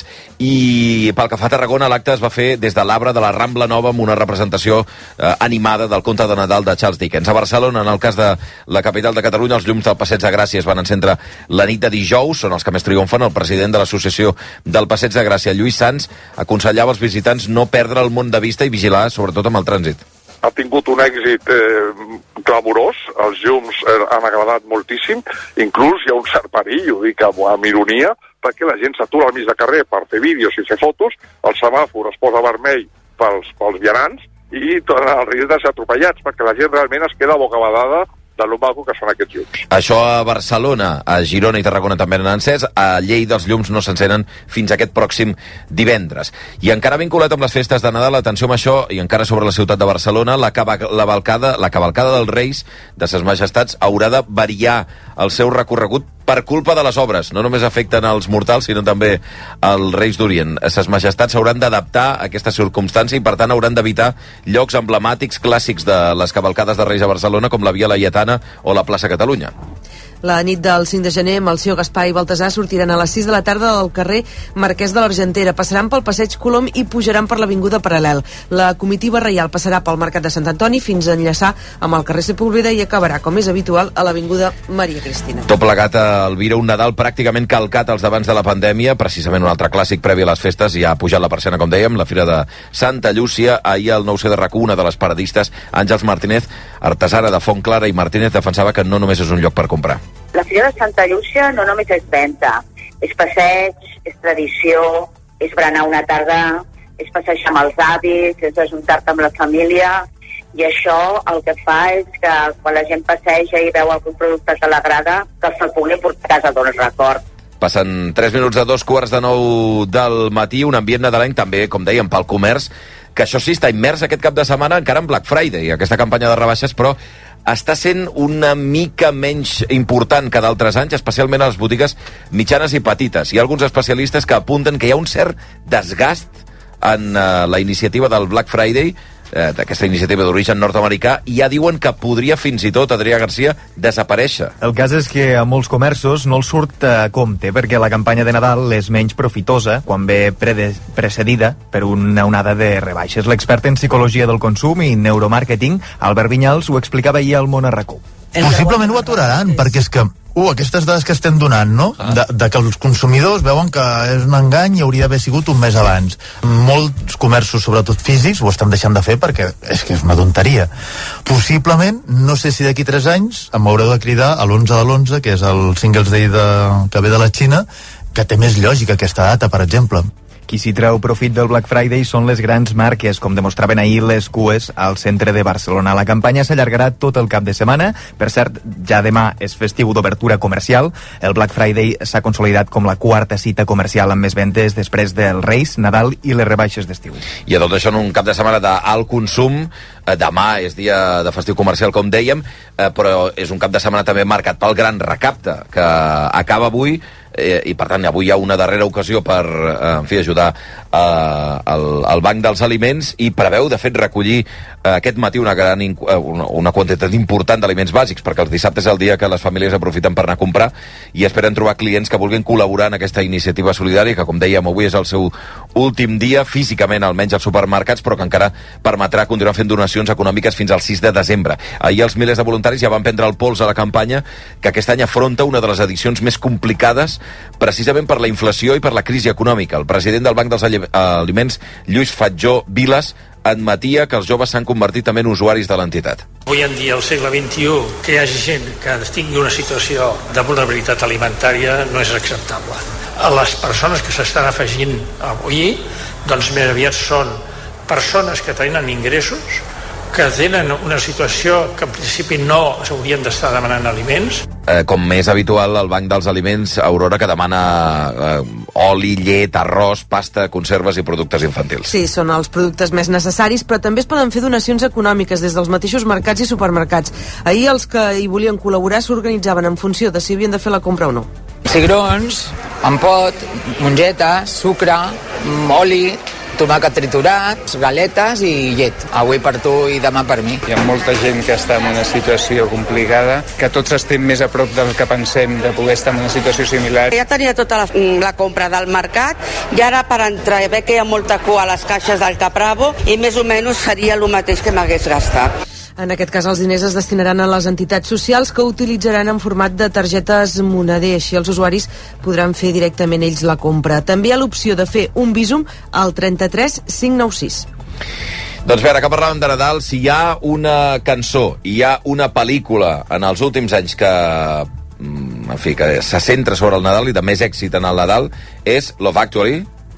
I pel que fa a Tarragona, l'acte es va fer des de l'Arbre de la Rambla Nova, amb una representació eh, animada del conte de Nadal de Charles Dickens. A Barcelona, en el cas de la capital de Catalunya, els llums del Passeig de Gràcia es van encendre la nit de dijous, són els que més triomfen. El president de l'associació del Passeig de Gràcia, Lluís Sans, aconsellava als visitants no perdre el món de vista i vigilar, sobretot amb el trànsit. Ha tingut un èxit eh, clamorós, els llums eh, han agradat moltíssim, inclús hi ha un cert perill, ho dic amb, amb ironia, perquè la gent s'atura al mig de carrer per fer vídeos i fer fotos, el semàfor es posa vermell pels, pels vianants i tornen el risc de ser atropellats, perquè la gent realment es queda bocabadada de lo maco que són aquests llums. Això a Barcelona, a Girona i Tarragona també han encès, a Lleida els llums no s'encenen fins aquest pròxim divendres. I encara vinculat amb les festes de Nadal, atenció amb això, i encara sobre la ciutat de Barcelona, la, la, balcada, la cavalcada dels Reis de ses Majestats haurà de variar el seu recorregut per culpa de les obres. No només afecten els mortals, sinó també els Reis d'Orient. Ses Majestats s'hauran d'adaptar a aquesta circumstància i, per tant, hauran d'evitar llocs emblemàtics clàssics de les cavalcades de Reis a Barcelona, com la Via Laietana o la plaça Catalunya. La nit del cinc de gener, Melcior, Gaspar i Baltasar sortiran a les sis de la tarda del carrer Marquès de l'Argentera, passaran pel passeig Colom i pujaran per l'Avinguda Paral·lel. La comitiva reial passarà pel Mercat de Sant Antoni fins a enllaçar amb el carrer Sepúlveda i acabarà, com és habitual, a l'Avinguda Maria Cristina. Tot plegat a Elvira, un Nadal pràcticament calcat als d'abans de la pandèmia, precisament un altre clàssic previ a les festes, ja ha pujat la persiana, com dèiem, la Fira de Santa Llúcia. Ahir al nou C de RAC u, una de les paradistes, Àngels Martínez, artesana de Fontclara i Martínez, defensava que no només és un lloc per comprar. La Fira de Santa Llúcia no només és venda, és passeig, és tradició, és berenar una tarda, és passejar amb els avis, és ajuntar-te amb la família, i això el que fa és que quan la gent passeja i veu algun producte que l'agrada, que se'l pugui portar a casa d'un record. Passen tres minuts de dos quarts de nou del matí, un ambient nadalenc també, com dèiem, pel comerç, que això sí, està immers aquest cap de setmana encara en Black Friday, aquesta campanya de rebaixes, però està sent una mica menys important que d'altres anys, especialment a les botigues mitjanes i petites. Hi ha alguns especialistes que apunten que hi ha un cert desgast en uh, la iniciativa del Black Friday, eh, d'aquesta iniciativa d'origen nord-americà, i ja diuen que podria fins i tot, Adrià Garcia, desaparèixer. El cas és que a molts comerços no els surt a compte, perquè la campanya de Nadal és menys profitosa quan ve pre precedida per una onada de rebaixes. L'expert en psicologia del consum i neuromàrqueting, Albert Vinyals, ho explicava ahir al Món a RAC u. Possiblement ho aturaran, perquè és que uh, aquestes dades que estem donant, no? De, de que els consumidors veuen que és un engany i hauria d'haver sigut un mes abans. Molts comerços, sobretot físics, ho estan deixant de fer perquè és que és una tonteria. Possiblement, no sé si d'aquí tres anys em haureu de cridar a l'onze de l'onze, que és el Singles Day de, que ve de la Xina, que té més lògica aquesta data, per exemple. Qui s'hi treu profit del Black Friday són les grans marques, com demostraven ahir les cues al centre de Barcelona. La campanya s'allargarà tot el cap de setmana. Per cert, ja demà és festiu d'obertura comercial. El Black Friday s'ha consolidat com la quarta cita comercial amb més ventes després del Reis, Nadal i les rebaixes d'estiu. I a tot això en un cap de setmana d'alt consum. Demà és dia de festiu comercial, com dèiem, però és un cap de setmana també marcat pel gran recapte, que acaba avui, eh, i per tant avui hi ha una darrera ocasió per eh, en fi, ajudar eh, el, el Banc dels Aliments, i preveu de fet recollir eh, aquest matí una, gran, una, una quantitat important d'aliments bàsics, perquè els dissabtes és el dia que les famílies aprofiten per anar a comprar i esperen trobar clients que vulguin col·laborar en aquesta iniciativa solidària, que com dèiem avui és el seu últim dia físicament, almenys als supermercats, però que encara permetrà continuar fent donacions econòmiques fins al sis de desembre. Ahir els milers de voluntaris ja van prendre el pols a la campanya, que aquest any afronta una de les edicions més complicades precisament per la inflació i per la crisi econòmica. El president del Banc dels Aliments, Lluís Fatjó Vilas, admetia que els joves s'han convertit també en usuaris de l'entitat. Avui en dia, al segle vint-i-u, que hi hagi gent que tingui una situació de vulnerabilitat alimentària no és acceptable. Les persones que s'estan afegint avui, doncs més aviat són persones que tenen ingressos, que tenen una situació que en principi no s'haurien d'estar demanant aliments. Eh, com és habitual, el Banc dels Aliments, Aurora, que demana eh, oli, llet, arròs, pasta, conserves i productes infantils. Sí, són els productes més necessaris, però també es poden fer donacions econòmiques des dels mateixos mercats i supermercats. Ahir els que hi volien col·laborar s'organitzaven en funció de si havien de fer la compra o no. Cigrons, en pot, mongetes, sucre, oli, tomàquet triturat, galetes i llet. Avui per tu i demà per mi. Hi ha molta gent que està en una situació complicada, que tots estem més a prop del que pensem de poder estar en una situació similar. Ja tenia tota la, la compra del mercat i ara per entrar ve que hi ha molta cua a les caixes del Capravo i més o menys seria el mateix que m'hagués gastat. En aquest cas, els diners es destinaran a les entitats socials que utilitzaran en format de targetes moneder. Així els usuaris podran fer directament ells la compra. També hi ha l'opció de fer un Bizum al trenta-tres cinc nou sis. Doncs bé, ara que parlàvem de Nadal, si hi ha una cançó, hi ha una pel·lícula en els últims anys que, en fi, que se centra sobre el Nadal i de més èxit en el Nadal, és Love Actually.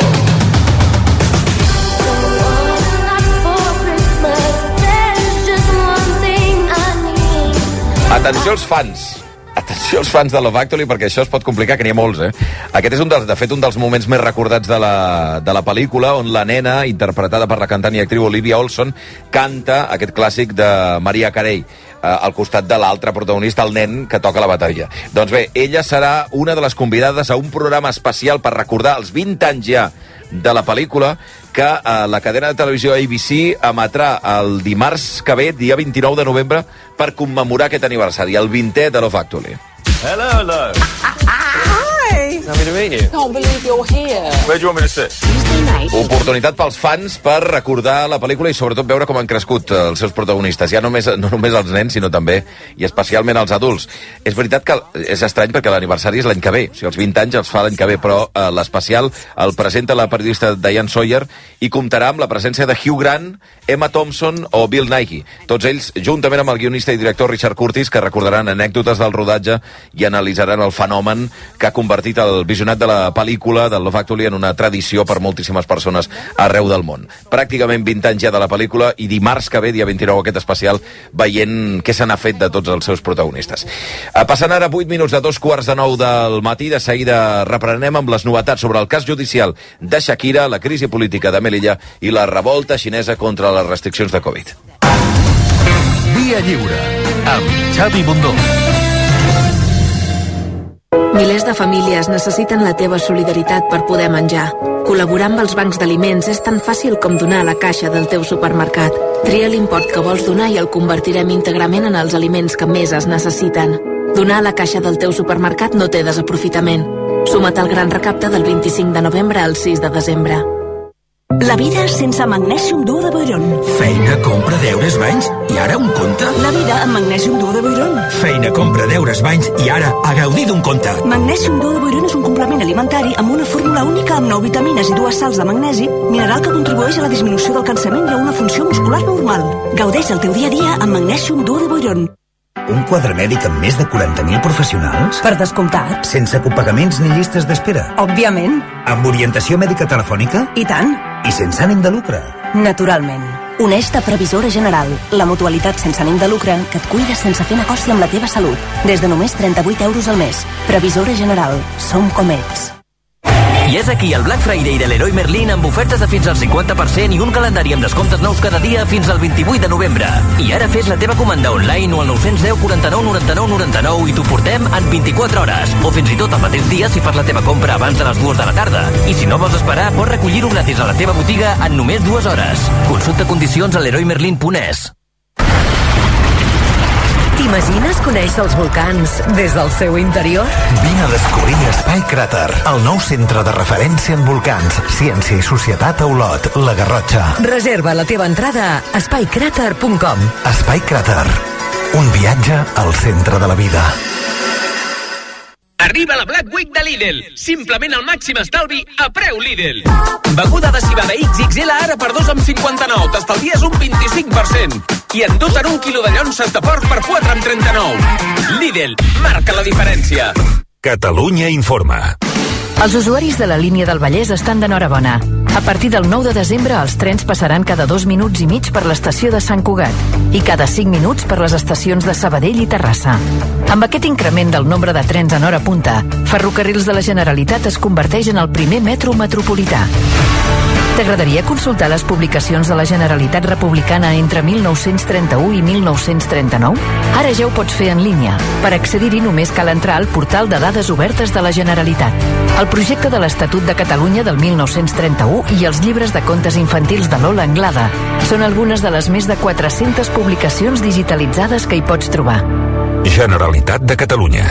Atenció als fans. Atenció als fans de Love Actually, perquè això es pot complicar, que n'hi ha molts, eh? Aquest és, un dels, de fet, un dels moments més recordats de la, de la pel·lícula, on la nena, interpretada per la cantant i actriu Olivia Olson, canta aquest clàssic de Mariah Carey, eh, al costat de l'altre protagonista, el nen que toca la bateria. Doncs bé, ella serà una de les convidades a un programa especial per recordar els vint anys ja de la pel·lícula, que eh, la cadena de televisió A B C emetrà el dimarts que ve, dia vint-i-nou de novembre, per commemorar aquest aniversari, el vintè de Love Actually. Hello, hello. Hi. Happy to meet you. Can't believe you're here. Where do you want me to sit? Oportunitat pels fans per recordar la pel·lícula i sobretot veure com han crescut els seus protagonistes, ja només, no només els nens, sinó també i especialment els adults. És veritat que és estrany perquè l'aniversari és l'any que ve, o sigui, els vint anys els fa l'any que ve, però eh, l'especial el presenta la periodista Diane Sawyer i comptarà amb la presència de Hugh Grant, Emma Thompson o Bill Nighy. Tots ells, juntament amb el guionista i director Richard Curtis, que recordaran anècdotes del rodatge i analitzaran el fenomen que ha convertit el visionat de la pel·lícula del Love Actually en una tradició per moltíssimes persones arreu del món. Pràcticament vint anys ja de la pel·lícula i dimarts que ve, dia vint-i-nou, aquest especial, veient què se n'ha fet de tots els seus protagonistes. Passant ara vuit minuts de dos quarts de nou del matí, de seguida reprenem amb les novetats sobre el cas judicial de Shakira, la crisi política de Melilla i la revolta xinesa contra les restriccions de Covid. Via Lliure, amb Xavi Bundó. Milers de famílies necessiten la teva solidaritat per poder menjar. Col·laborar amb els bancs d'aliments és tan fàcil com donar a la caixa del teu supermercat. Tria l'import que vols donar i el convertirem íntegrament en els aliments que més es necessiten. Donar a la caixa del teu supermercat no té desaprofitament. Suma't al gran recapte del vint-i-cinc de novembre al sis de desembre. La vida sense magnèsium dur de Boiron. Feina, compra, deures, banys i ara un conte. La vida amb magnèsium dur de Boiron. Feina, compra, deures, banys i ara a gaudir d'un conte. Magnèsium dur de Boiron és un complement alimentari amb una fórmula única amb nou vitamines i dues sals de magnesi, mineral que contribueix a la disminució del cansament i a una funció muscular normal. Gaudeix el teu dia a dia amb magnèsium dur de Boiron. Un quadre mèdic amb més de quaranta mil professionals? Per descomptat. Sense copagaments ni llistes d'espera? Òbviament. Amb orientació mèdica telefònica? I tant. I sense ànim de lucre? Naturalment. Uneix-te a Previsora General, la mutualitat sense ànim de lucre que et cuida sense fer negoci amb la teva salut. Des de només trenta-vuit euros al mes. Previsora General. Som com ets. I és aquí el Black Friday de Leroy Merlin amb ofertes de fins al cinquanta per cent i un calendari amb descomptes nous cada dia fins al vint-i-vuit de novembre. I ara fes la teva comanda online o al nou cents deu quaranta-nou noranta-nou noranta-nou i t'ho portem en vint-i-quatre hores. O fins i tot el mateix dia si fas la teva compra abans de les dues de la tarda. I si no vols esperar, pots recollir-ho gratis a la teva botiga en només dues hores. Consulta condicions a leroy merlin punt es. T'imagines conèixer els volcans des del seu interior? Vine a descobrir Espai Cràter, el nou centre de referència en volcans, ciència i societat a Olot, la Garrotxa. Reserva la teva entrada a espai cràter punt com. Espai Cràter, un viatge al centre de la vida. Arriba la Black Week de Lidl. Simplement el màxim estalvi a preu Lidl. Beguda de cibada X X L ara per dos amb cinquanta-nou. T'estalvies un vint-i-cinc per cent. I enduten un quilo de llonces de porc per quatre amb trenta-nou. Lidl, marca la diferència. Catalunya informa. Els usuaris de la línia del Vallès estan d'enhorabona. A partir del nou de desembre, els trens passaran cada dos minuts i mig per l'estació de Sant Cugat i cada cinc minuts per les estacions de Sabadell i Terrassa. Amb aquest increment del nombre de trens en hora punta, Ferrocarrils de la Generalitat es converteix en el primer metro metropolità. T'agradaria consultar les publicacions de la Generalitat Republicana entre mil nou-cents trenta-u i mil nou-cents trenta-nou? Ara ja ho pots fer en línia. Per accedir-hi només cal entrar al portal de dades obertes de la Generalitat. El projecte de l'Estatut de Catalunya del mil nou-cents trenta-u i els llibres de contes infantils de Lola Anglada són algunes de les més de quatre-centes publicacions digitalitzades que hi pots trobar. Generalitat de Catalunya.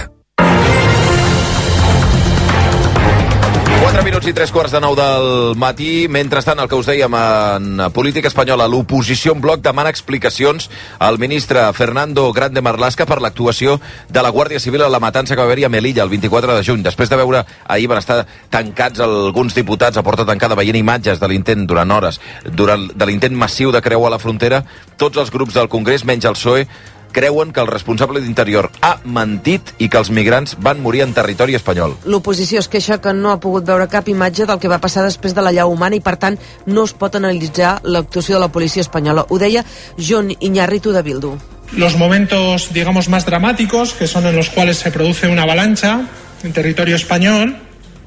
quatre minuts i tres quarts de nou del matí. Mentrestant, el que us dèiem en política espanyola, l'oposició en bloc demana explicacions al ministre Fernando Grande Marlaska per l'actuació de la Guàrdia Civil a la matança que va haver-hi a Melilla el vint-i-quatre de juny. Després de veure, ahir van estar tancats alguns diputats a porta tancada veient imatges de l'intent durant hores, durant, de l'intent massiu de creuar la frontera, tots els grups del Congrés, menys el P S O E, creuen que el responsable d'Interior ha mentit i que els migrants van morir en territori espanyol. L'oposició es queixa que no ha pogut veure cap imatge del que va passar després de la llau humana i, per tant, no es pot analitzar l'actuació de la policia espanyola. Ho deia Jon Iñárritu de Bildu. Los momentos, digamos, más dramáticos, que son en los cuales se produce una avalancha en territorio español,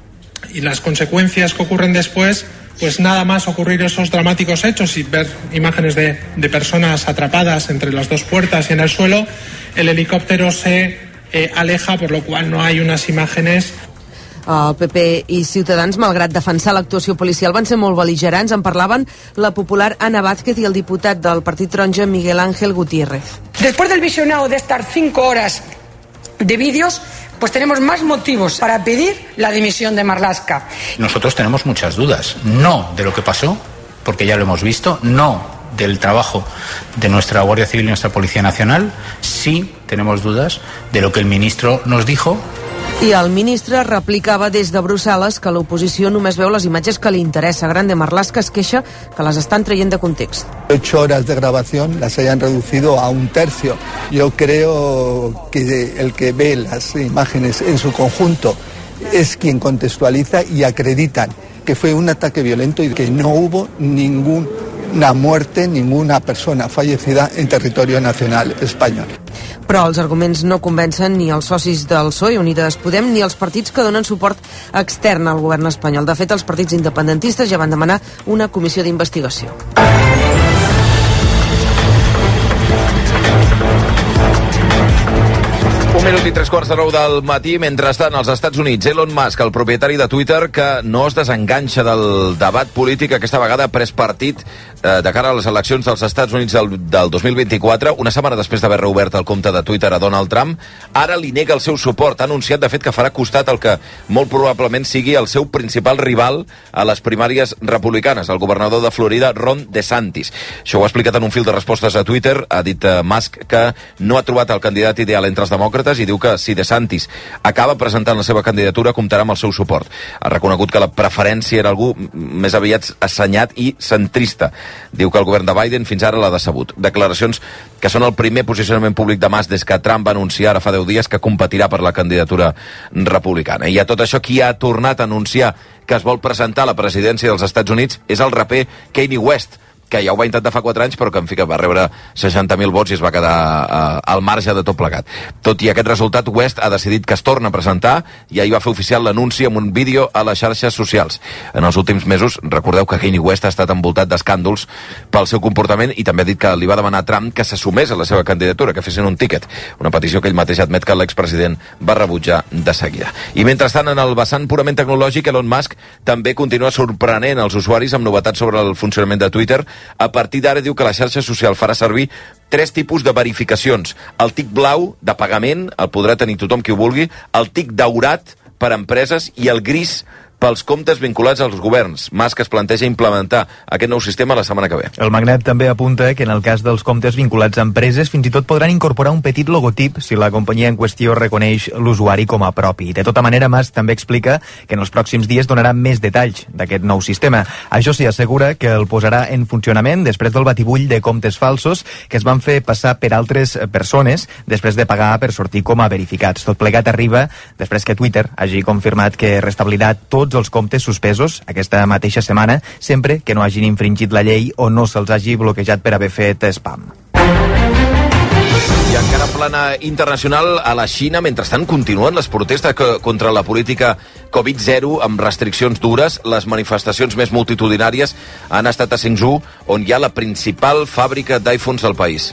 y las consecuencias que ocurren después, pues nada más ocurrir esos dramáticos hechos y ver imágenes de, de personas atrapadas entre las dos puertas y en el suelo, el helicóptero se eh, aleja, por lo cual no hay unas imágenes. El P P i Ciutadans, malgrat defensar l'actuació policial, van ser molt bel·ligerants. En parlaven la popular Ana Vázquez i el diputat del Partit Taronja, Miguel Ángel Gutiérrez. Después del visionado de estas cinco horas de vídeos, pues tenemos más motivos para pedir la dimisión de Marlaska. Nosotros tenemos muchas dudas, no de lo que pasó, porque ya lo hemos visto, no del trabajo de nuestra Guardia Civil y nuestra Policía Nacional, sí tenemos dudas de lo que el ministro nos dijo. I el ministre replicava des de Brussel·les que l'oposició només veu les imatges que li interessa. Grande Marlaska es queixa que les estan traient de context. Ocho horas de grabación las hayan reducido a un tercio. Yo creo que el que ve las imágenes en su conjunto es quien contextualiza y acreditan que fue un ataque violento y que no hubo ninguna muerte, ninguna persona fallecida en territorio nacional español. Però els arguments no convencen ni els socis del P S O E, Unides Podem, ni els partits que donen suport extern al govern espanyol. De fet, els partits independentistes ja van demanar una comissió d'investigació. i tres quarts de nou del matí. Mentrestant, als Estats Units, Elon Musk, el propietari de Twitter, que no es desenganxa del debat polític, aquesta vegada ha pres partit eh, de cara a les eleccions dels Estats Units del, del dos mil vint-i-quatre, una setmana després d'haver reobert el compte de Twitter a Donald Trump. Ara li nega el seu suport. Ha anunciat, de fet, que farà costat el que molt probablement sigui el seu principal rival a les primàries republicanes, el governador de Florida, Ron DeSantis. Això ho ha explicat en un fil de respostes a Twitter. Ha dit eh, Musk que no ha trobat el candidat ideal entre els demòcrates i diu que si DeSantis acaba presentant la seva candidatura comptarà amb el seu suport. Ha reconegut que la preferència era algú més aviat assenyat i centrista. Diu que el govern de Biden fins ara l'ha decebut. Declaracions que són el primer posicionament públic de Musk des que Trump va anunciar ara fa deu dies que competirà per la candidatura republicana. I a tot això, qui ha tornat a anunciar que es vol presentar a la presidència dels Estats Units és el raper Kanye West, que ja ho va intentar fa quatre anys, però que en fi que va rebre seixanta mil vots i es va quedar eh, al marge de tot plegat. Tot i aquest resultat, West ha decidit que es torna a presentar i ahir va fer oficial l'anunci amb un vídeo a les xarxes socials. En els últims mesos, recordeu que Kanye West ha estat envoltat d'escàndols pel seu comportament i també ha dit que li va demanar a Trump que s'assumés a la seva candidatura, que fessin un tíquet, una petició que ell mateix admet que l'expresident va rebutjar de seguida. I mentrestant, en el vessant purament tecnològic, Elon Musk també continua sorprenent els usuaris amb novetats sobre el funcionament de Twitter. A partir d'ara diu que la xarxa social farà servir tres tipus de verificacions. El tic blau de pagament, el podrà tenir tothom qui ho vulgui, el tic daurat per a empreses i el gris pels comptes vinculats als governs. Musk es planteja implementar aquest nou sistema la setmana que ve. El magnet també apunta que en el cas dels comptes vinculats a empreses fins i tot podran incorporar un petit logotip si la companyia en qüestió reconeix l'usuari com a propi. De tota manera, Musk també explica que en els pròxims dies donarà més detalls d'aquest nou sistema. Això sí, assegura que el posarà en funcionament després del batibull de comptes falsos que es van fer passar per altres persones després de pagar per sortir com a verificats. Tot plegat arriba després que Twitter hagi confirmat que restablirà tots els comptes suspesos aquesta mateixa setmana, sempre que no hagin infringit la llei o no se'ls hagi bloquejat per haver fet spam. I encara en plana internacional, a la Xina, mentrestant, continuen les protestes contra la política covid zero amb restriccions dures. Les manifestacions més multitudinàries han estat a Hsinchu, on hi ha la principal fàbrica d'iPhones del país.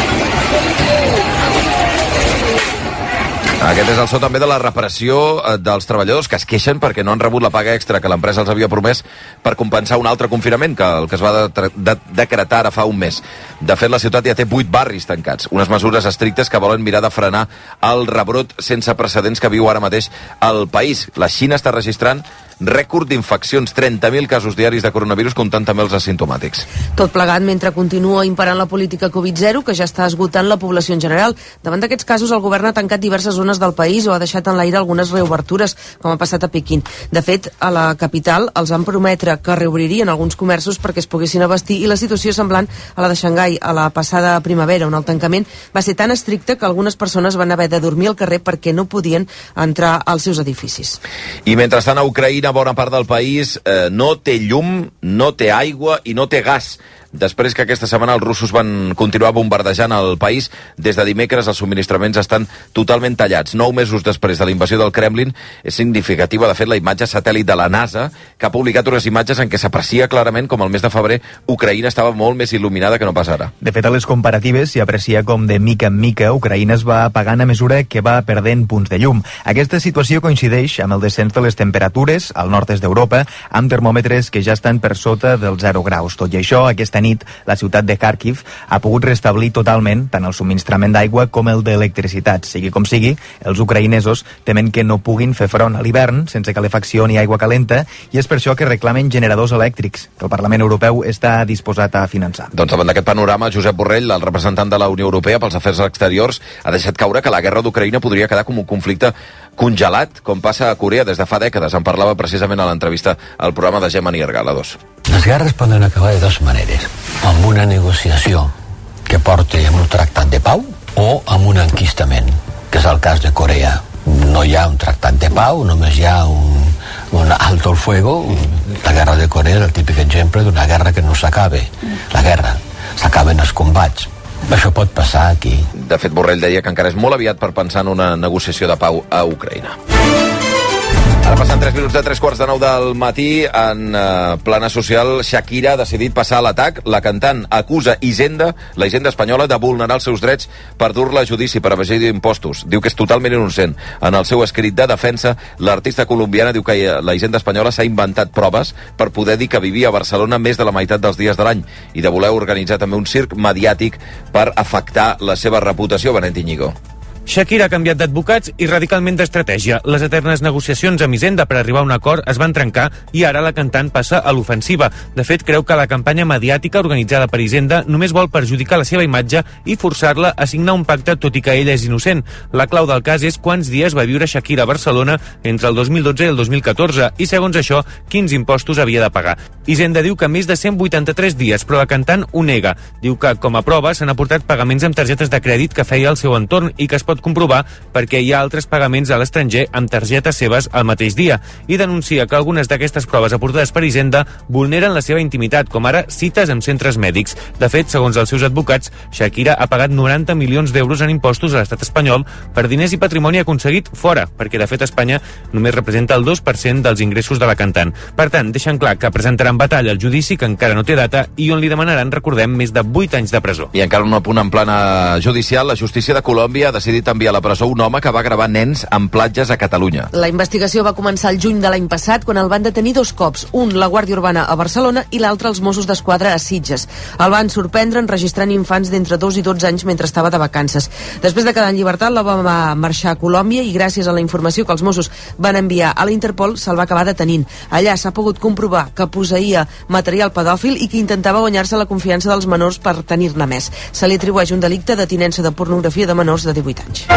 Aquest és el so també de la repressió dels treballadors que es queixen perquè no han rebut la paga extra que l'empresa els havia promès per compensar un altre confinament, que el que es va de de decretar ara fa un mes. De fet, la ciutat ja té vuit barris tancats, unes mesures estrictes que volen mirar de frenar el rebrot sense precedents que viu ara mateix el país. La Xina està registrant rècord d'infeccions, trenta mil casos diaris de coronavirus, comptant també els asimptomàtics. Tot plegat mentre continua imperant la política covid zero, que ja està esgotant la població en general. Davant d'aquests casos, el govern ha tancat diverses zones del país o ha deixat en l'aire algunes reobertures, com ha passat a Pequín. De fet, a la capital els van prometre que reobririen alguns comerços perquè es poguessin abastir i la situació semblant a la de Xangai a la passada primavera, on el tancament va ser tan estricte que algunes persones van haver de dormir al carrer perquè no podien entrar als seus edificis. I mentrestant, a Ucraïna, bona part del país eh, no té llum, no té aigua i no té gas. Després que aquesta setmana els russos van continuar bombardejant el país, des de dimecres els subministraments estan totalment tallats. Nou mesos després de la invasió del Kremlin, és significativa, de fet, la imatge satèl·lit de la NASA, que ha publicat unes imatges en què s'aprecia clarament com el mes de febrer Ucraïna estava molt més il·luminada que no pas ara. De fet, a les comparatives s'hi aprecia com de mica en mica Ucraïna es va apagant a mesura que va perdent punts de llum. Aquesta situació coincideix amb el descens de les temperatures al nord-est d'Europa, amb termòmetres que ja estan per sota dels zero graus. Tot i això, aquesta nit, la ciutat de Kharkiv ha pogut restablir totalment tant el subministrament d'aigua com el d'electricitat. Sigui com sigui, els ucraïnesos temen que no puguin fer front a l'hivern sense calefacció ni aigua calenta i és per això que reclamen generadors elèctrics, que el Parlament Europeu està disposat a finançar. Doncs davant d'aquest panorama, Josep Borrell, el representant de la Unió Europea pels Afers Exteriors, ha deixat caure que la guerra d'Ucraïna podria quedar com un conflicte congelat, com passa a Corea des de fa dècades. En parlava precisament a l'entrevista al programa de Gemma Nierga, a dos. Les guerres poden acabar de dues maneres, amb una negociació que porti a un tractat de pau o amb un enquistament, que és el cas de Corea. No hi ha un tractat de pau, només hi ha un, un alto el fuego. La guerra de Corea és el típic exemple d'una guerra que no s'acabe. La guerra, s'acaben els combats. Això pot passar aquí. De fet, Borrell deia que encara és molt aviat per pensar en una negociació de pau a Ucraïna. Ara passen tres minuts de tres quarts de nou del matí. En eh, plana social, Shakira ha decidit passar a l'atac. La cantant acusa Hisenda, la Hisenda espanyola, de vulnerar els seus drets per dur-la a judici per evasió d'impostos. Diu que és totalment innocent. En el seu escrit de defensa, l'artista colombiana diu que la Hisenda espanyola s'ha inventat proves per poder dir que vivia a Barcelona més de la meitat dels dies de l'any i de voler organitzar també un circ mediàtic per afectar la seva reputació. Benet Iñigo. Shakira ha canviat d'advocats i radicalment d'estratègia. Les eternes negociacions amb Hisenda per arribar a un acord es van trencar i ara la cantant passa a l'ofensiva. De fet, creu que la campanya mediàtica organitzada per Hisenda només vol perjudicar la seva imatge i forçar-la a signar un pacte, tot i que ella és innocent. La clau del cas és quants dies va viure Shakira a Barcelona entre el dos mil dotze i el dos mil catorze i, segons això, quins impostos havia de pagar. Hisenda diu que més de cent vuitanta-tres dies, però la cantant ho nega. Diu que, com a prova, s'han aportat pagaments amb targetes de crèdit que feia el seu entorn i que es pot comprovar perquè hi ha altres pagaments a l'estranger amb targetes seves al mateix dia, i denuncia que algunes d'aquestes proves aportades per Hisenda vulneren la seva intimitat, com ara cites en centres mèdics. De fet, segons els seus advocats, Shakira ha pagat noranta milions d'euros en impostos a l'estat espanyol per diners i patrimoni aconseguit fora, perquè de fet Espanya només representa el dos per cent dels ingressos de la cantant. Per tant, deixen clar que presentaran batalla al judici, que encara no té data, i on li demanaran, recordem, més de vuit anys de presó. I encara un apunt en plana judicial, la justícia de Colòmbia ha decidit enviar a la presó un home que va gravar nens en platges a Catalunya. La investigació va començar el juny de l'any passat, quan el van detenir dos cops, un la Guàrdia Urbana a Barcelona i l'altre els Mossos d'Esquadra a Sitges. El van sorprendre enregistrant infants d'entre dos i dotze anys mentre estava de vacances. Després de quedar en llibertat, la va marxar a Colòmbia i gràcies a la informació que els Mossos van enviar a la Interpol se'l va acabar detenint. Allà s'ha pogut comprovar que posseïa material pedòfil i que intentava guanyar-se la confiança dels menors per tenir-ne més. Se li atribueix un delicte de tinença de pornografia de menors de divuit anys.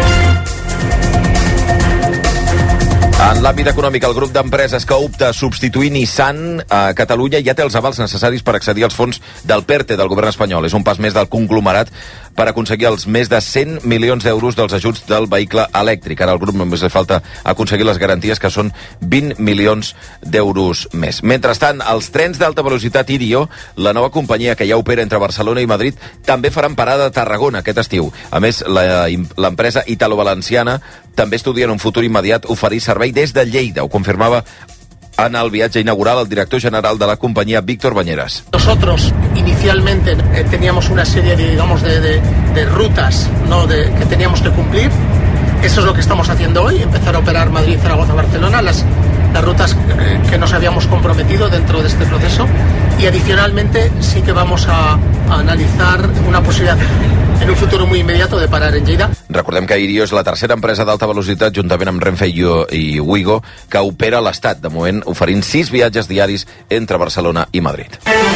En l'àmbit econòmic, el grup d'empreses que opta a substituir Nissan a Catalunya ja té els avals necessaris per accedir als fons del PERTE del govern espanyol. És un pas més del conglomerat per aconseguir els més de cent milions d'euros dels ajuts del vehicle elèctric. Ara al grup només li falta aconseguir les garanties, que són vint milions d'euros més. Mentrestant, els trens d'alta velocitat Irio, la nova companyia que ja opera entre Barcelona i Madrid, també faran parada a Tarragona aquest estiu. A més, la, l'empresa italo-valenciana també estudia en un futur immediat oferir servei des de Lleida. Ho confirmava en el viatge inaugural el director general de la compañía, Víctor Bañeras. Nosotros inicialmente eh, teníamos una serie de, digamos, de, de, de rutas, ¿no?, de, que teníamos que cumplir. Eso es lo que estamos haciendo hoy, empezar a operar Madrid, Zaragoza, Barcelona, las, las rutas eh, que nos habíamos comprometido dentro de este proceso. Y adicionalmente sí que vamos a, a analizar una posibilidad en un futuro muy inmediato de parar en Lleida. Recordem que Irio és la tercera empresa d'alta velocitat, juntament amb Renfe i Wigo, que opera a l'Estat, de moment oferint sis viatges diaris entre Barcelona i Madrid.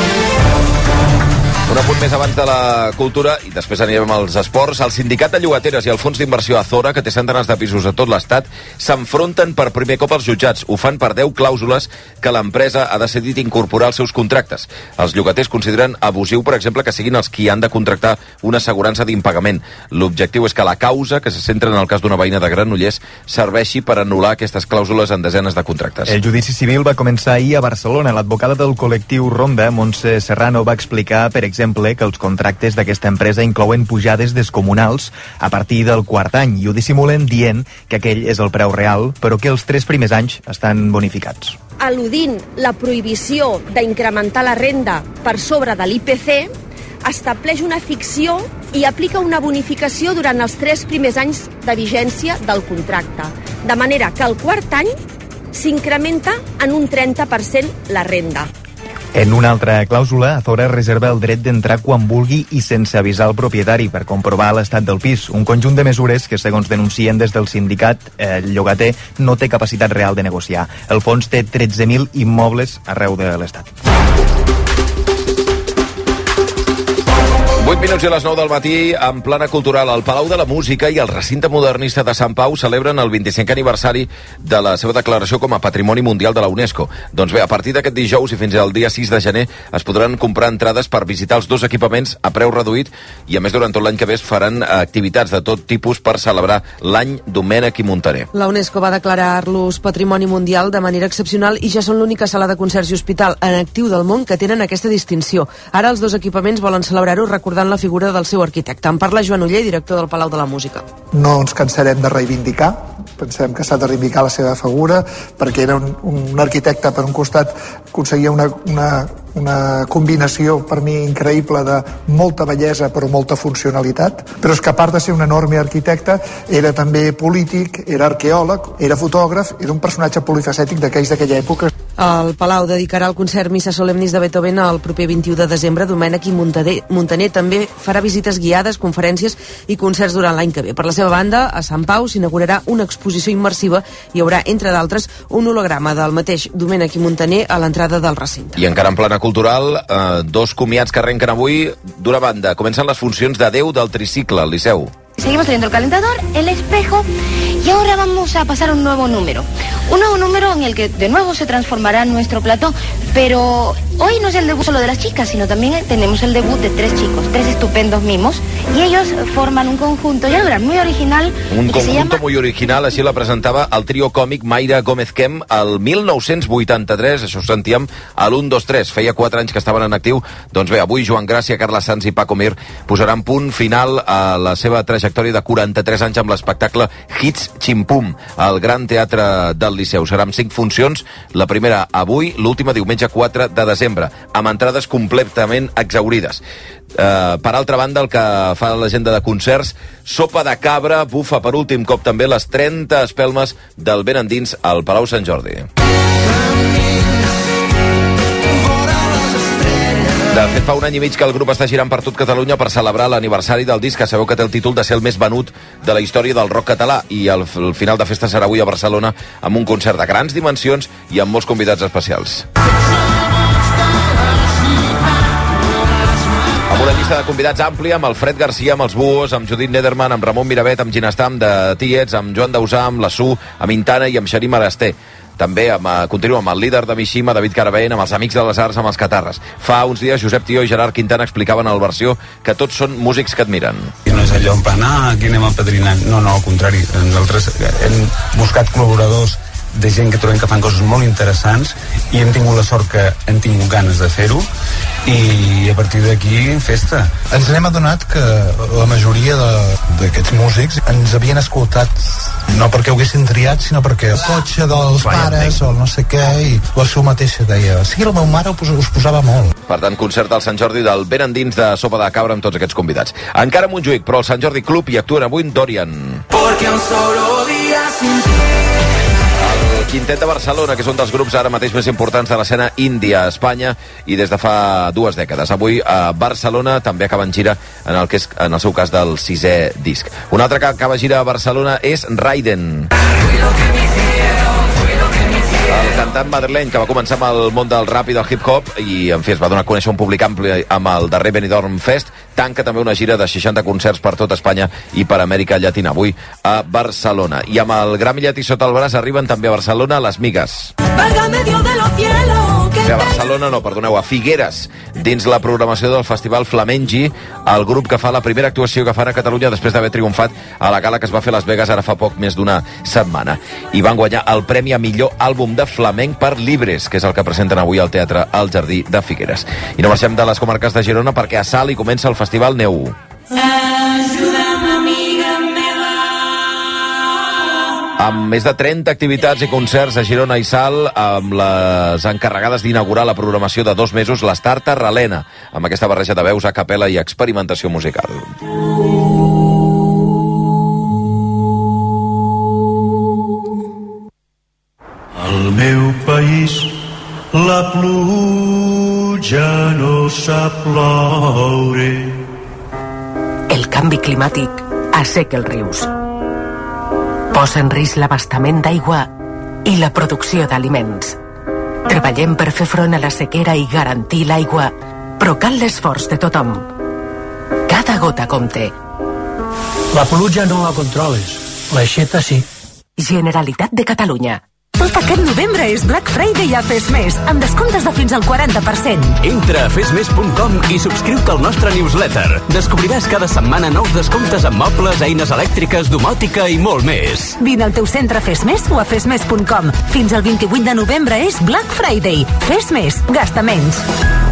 Un apunt més abans de la cultura i després anirem als esports. El Sindicat de Llogateres i el Fons d'Inversió Azora, que té centenars de pisos a tot l'Estat, s'enfronten per primer cop als jutjats. Ho fan per deu clàusules que l'empresa ha decidit incorporar als seus contractes. Els llogaters consideren abusiu, per exemple, que siguin els qui han de contractar una assegurança d'impagament. L'objectiu és que la causa, que se centra en el cas d'una veïna de Granollers, serveixi per anul·lar aquestes clàusules en desenes de contractes. El judici civil va començar ahir a Barcelona. L'advocada del col·lectiu Ronda, Montse Serrano, va explicar, per exemple, que els contractes d'aquesta empresa inclouen pujades descomunals a partir del quart any i ho dissimulen dient que aquell és el preu real, però que els tres primers anys estan bonificats. Al·ludint la prohibició d'incrementar la renda per sobre de l'I P C, estableix una ficció i aplica una bonificació durant els tres primers anys de vigència del contracte, de manera que al quart any s'incrementa en un trenta per cent la renda. En una altra clàusula, Azora reserva el dret d'entrar quan vulgui i sense avisar el propietari per comprovar l'estat del pis. Un conjunt de mesures que, segons denuncien des del sindicat, el llogater no té capacitat real de negociar. El fons té tretze mil immobles arreu de l'Estat. vuit minuts i a les nou del matí, en plana cultural, el Palau de la Música i el recinte modernista de Sant Pau celebren el vint-i-cinquè aniversari de la seva declaració com a Patrimoni Mundial de la UNESCO. Doncs bé, a partir d'aquest dijous i fins al dia sis de gener es podran comprar entrades per visitar els dos equipaments a preu reduït i, a més, durant tot l'any que ve es faran activitats de tot tipus per celebrar l'any Domènech i Montaner. La UNESCO va declarar-los Patrimoni Mundial de manera excepcional i ja són l'única sala de concerts i hospital en actiu del món que tenen aquesta distinció. Ara els dos equipaments volen celebrar-ho recordant la figura del seu arquitecte. En parla Joan Oller, director del Palau de la Música. No ens cansarem de reivindicar pensem que s'ha de reivindicar la seva figura, perquè era un, un arquitecte, per un costat aconseguia una, una, una combinació per mi increïble de molta bellesa però molta funcionalitat, però és que a part de ser un enorme arquitecte era també polític, era arqueòleg, era fotògraf, era un personatge polifacètic d'aquells d'aquella època. El Palau dedicarà el concert Missa Solemnis de Beethoven el proper vint-i-u de desembre. Domènech i Montaner, Montaner també farà visites guiades, conferències i concerts durant l'any que ve. Per la seva banda, a Sant Pau s'inaugurarà una exposició immersiva. Hi haurà, entre d'altres, un holograma del mateix Domènech i Montaner a l'entrada del recinte. I encara en plana cultural, eh, dos comiats que arrenquen avui. D'una banda, comencen les funcions de Déu del tricicle al Liceu. Seguimos teniendo el calentador, el espejo y ahora vamos a pasar a un nuevo número. Un nuevo número en el que de nuevo se transformará nuestro plató, pero hoy no es el debut solo de las chicas, sino también tenemos el debut de tres chicos, tres estupendos mimos, y ellos forman un conjunto, ya verán, muy original. Un conjunto llama... muy original, així la presentava el trio còmic Mayra Gómez Kem el mil nou-cents vuitanta-tres, això ho sentíem a l'u dos tres, feia quatre anys que estaven en actiu. Doncs bé, avui Joan Gràcia, Carla Sanz i Paco Mir posaran punt final a la seva trajectòria de quaranta-tres anys amb l'espectacle Hits Chimpum al Gran Teatre del Liceu. Seran cinc funcions, la primera avui, l'última diumenge quatre de desembre, amb entrades completament exaurides. Uh, per altra banda, el que fa l'agenda de concerts, Sopa de Cabra bufa per últim cop també les trenta espelmes del Ben Endins al Palau Sant Jordi. De fet, fa un any i mig que el grup està girant per tot Catalunya per celebrar l'aniversari del disc, que sabeu que té el títol de ser el més venut de la història del rock català, i el, el final de festa serà avui a Barcelona amb un concert de grans dimensions i amb molts convidats especials. Amb una llista de convidats àmplia, amb el Fred Garcia, amb els Buos, amb Judit Nederman, amb Ramon Miravet, amb Ginestam de Tiets, amb Joan Dausà, amb la Su, amb Intana i amb Xarim Arasté. També amb, uh, continua amb el líder de Mishima, David Caravent, amb els Amics de les Arts, amb els Catarres. Fa uns dies Josep Tió i Gerard Quintana explicaven al Versió que tots són músics que admiren. I no és allò en plan, ah, aquí anem apadrinant. No, no, al contrari. Nosaltres hem buscat col·laboradors de gent que trobem que fan coses molt interessants i hem tingut la sort que hem tingut ganes de fer-ho i a partir d'aquí festa. Ens n'hem adonat que la majoria d'aquests músics ens havien escoltat no perquè ho haguessin triat, sinó perquè el cotxe dels pares o no sé què, i la Su mateixa deia, sí, la meva mare us posava molt. Per tant, concert al Sant Jordi del Ben Endins de Sopa de Cabra amb tots aquests convidats. Encara a Montjuïc, però al Sant Jordi Club hi actuen avui en Dorian. Porque un solo día sin ti. El Quintet de Barcelona, que és un dels grups ara mateix més importants de l'escena índia a Espanya i des de fa dues dècades. Avui a Barcelona també acaben gira en el que és, en el seu cas, del sisè disc. Un altre que acaba gira a Barcelona és Raiden. El cantant madrileny que va començar amb el món del rap i del hip-hop i, en fi, es va donar a conèixer un públic ampli amb el darrer Benidorm Fest, tanca també una gira de seixanta concerts per tot Espanya i per Amèrica Llatina, avui a Barcelona. I amb el Grammy Llatí sota el braç arriben també a Barcelona les Migas. A Barcelona, no, perdoneu, a Figueres, dins la programació del Festival Flamengi, el grup que fa la primera actuació que fan a Catalunya després d'haver triomfat a la gala que es va fer a Las Vegas ara fa poc més d'una setmana. I van guanyar el premi a millor àlbum de flamenc per Libres, que és el que presenten avui al Teatre al Jardí de Figueres. I no marxem de les comarques de Girona perquè a Salt hi comença el Festival Neu. Ajuda'm, amiga meva. Amb més de trenta activitats i concerts a Girona i Salt, amb les encarregades d'inaugurar la programació de dos mesos, l'Estarta Ralena, amb aquesta barreja de veus a capella i experimentació musical. Al meu país la pluja no sap ploure. El canvi climàtic asseca els rius. Posa en risc l'abastament d'aigua i la producció d'aliments. Treballem per fer front a la sequera i garantir l'aigua, però cal l'esforç de tothom. Cada gota compte. La pluja no la controles, l'aixeta sí. Generalitat de Catalunya. Tot aquest novembre és Black Friday a Fesmés, amb descomptes de fins al quaranta per cent. Entra a fesmes punt com i subscriu-te al nostre newsletter. Descobriràs cada setmana nous descomptes en mobles, eines elèctriques, domòtica i molt més. Vine al teu centre Fesmés o a fesmes punt com. Fins al vint-i-vuit de novembre és Black Friday. Fesmés, gasta menys.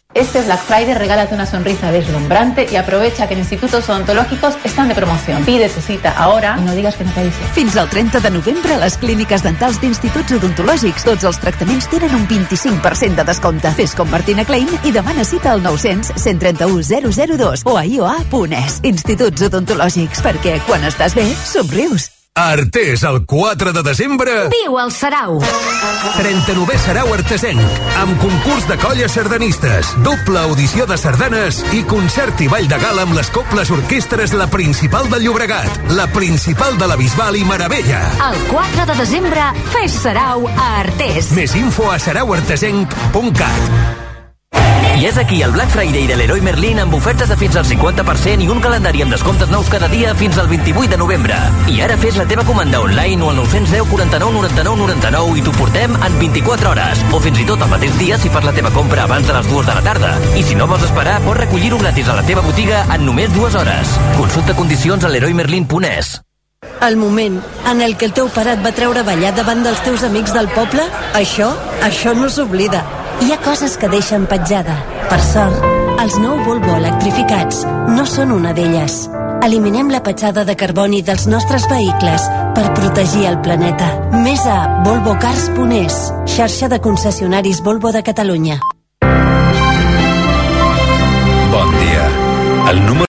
Este Black Friday regálate una sonrisa deslumbrante y aprovecha que en institutos odontológicos están de promoción. Pide tu cita ahora y no digas que no te avisé. Fins al trenta de novembre a les clíniques dentals d'instituts odontològics tots els tractaments tenen un vint-i-cinc per cent de descompte. Fes com Martina Klein i demana cita al nou cents, cent trenta-u, zero zero dos o a i o a punt es. Instituts odontològics, perquè quan estàs bé, somrius. Artés, el quatre de desembre... Viu al Sarau! trenta-novè Sarau Artesenc, amb concurs de colles sardanistes, doble audició de sardanes i concert i ball de gala amb les cobles orquestres La Principal del Llobregat, La Principal de la Bisbal i Meravella. El quatre de desembre, fes Sarau a Artés. Més info a sarauartesenc punt cat. I és aquí el Black Friday de Leroy Merlin amb ofertes de fins al cinquanta per cent i un calendari amb descomptes nous cada dia fins al vint-i-vuit de novembre. I ara fes la teva comanda online o al nou deu zero, quaranta-nou, noranta-nou, noranta-nou i t'ho portem en vint-i-quatre hores. O fins i tot el mateix dia si fas la teva compra abans de les dues de la tarda. I si no vols esperar, pots recollir-ho gratis a la teva botiga en només dues hores. Consulta condicions a leroy merlin punt es. El moment en el que el teu pare et va treure a ballar davant dels teus amics del poble, això, això no s'oblida. Hi ha coses que deixen petjada. Per sort, els nou Volvo electrificats no són una d'elles. Eliminem la petjada de carboni dels nostres vehicles per protegir el planeta. Més a volvo cars punt es, xarxa de concessionaris Volvo de Catalunya. Bon dia. El número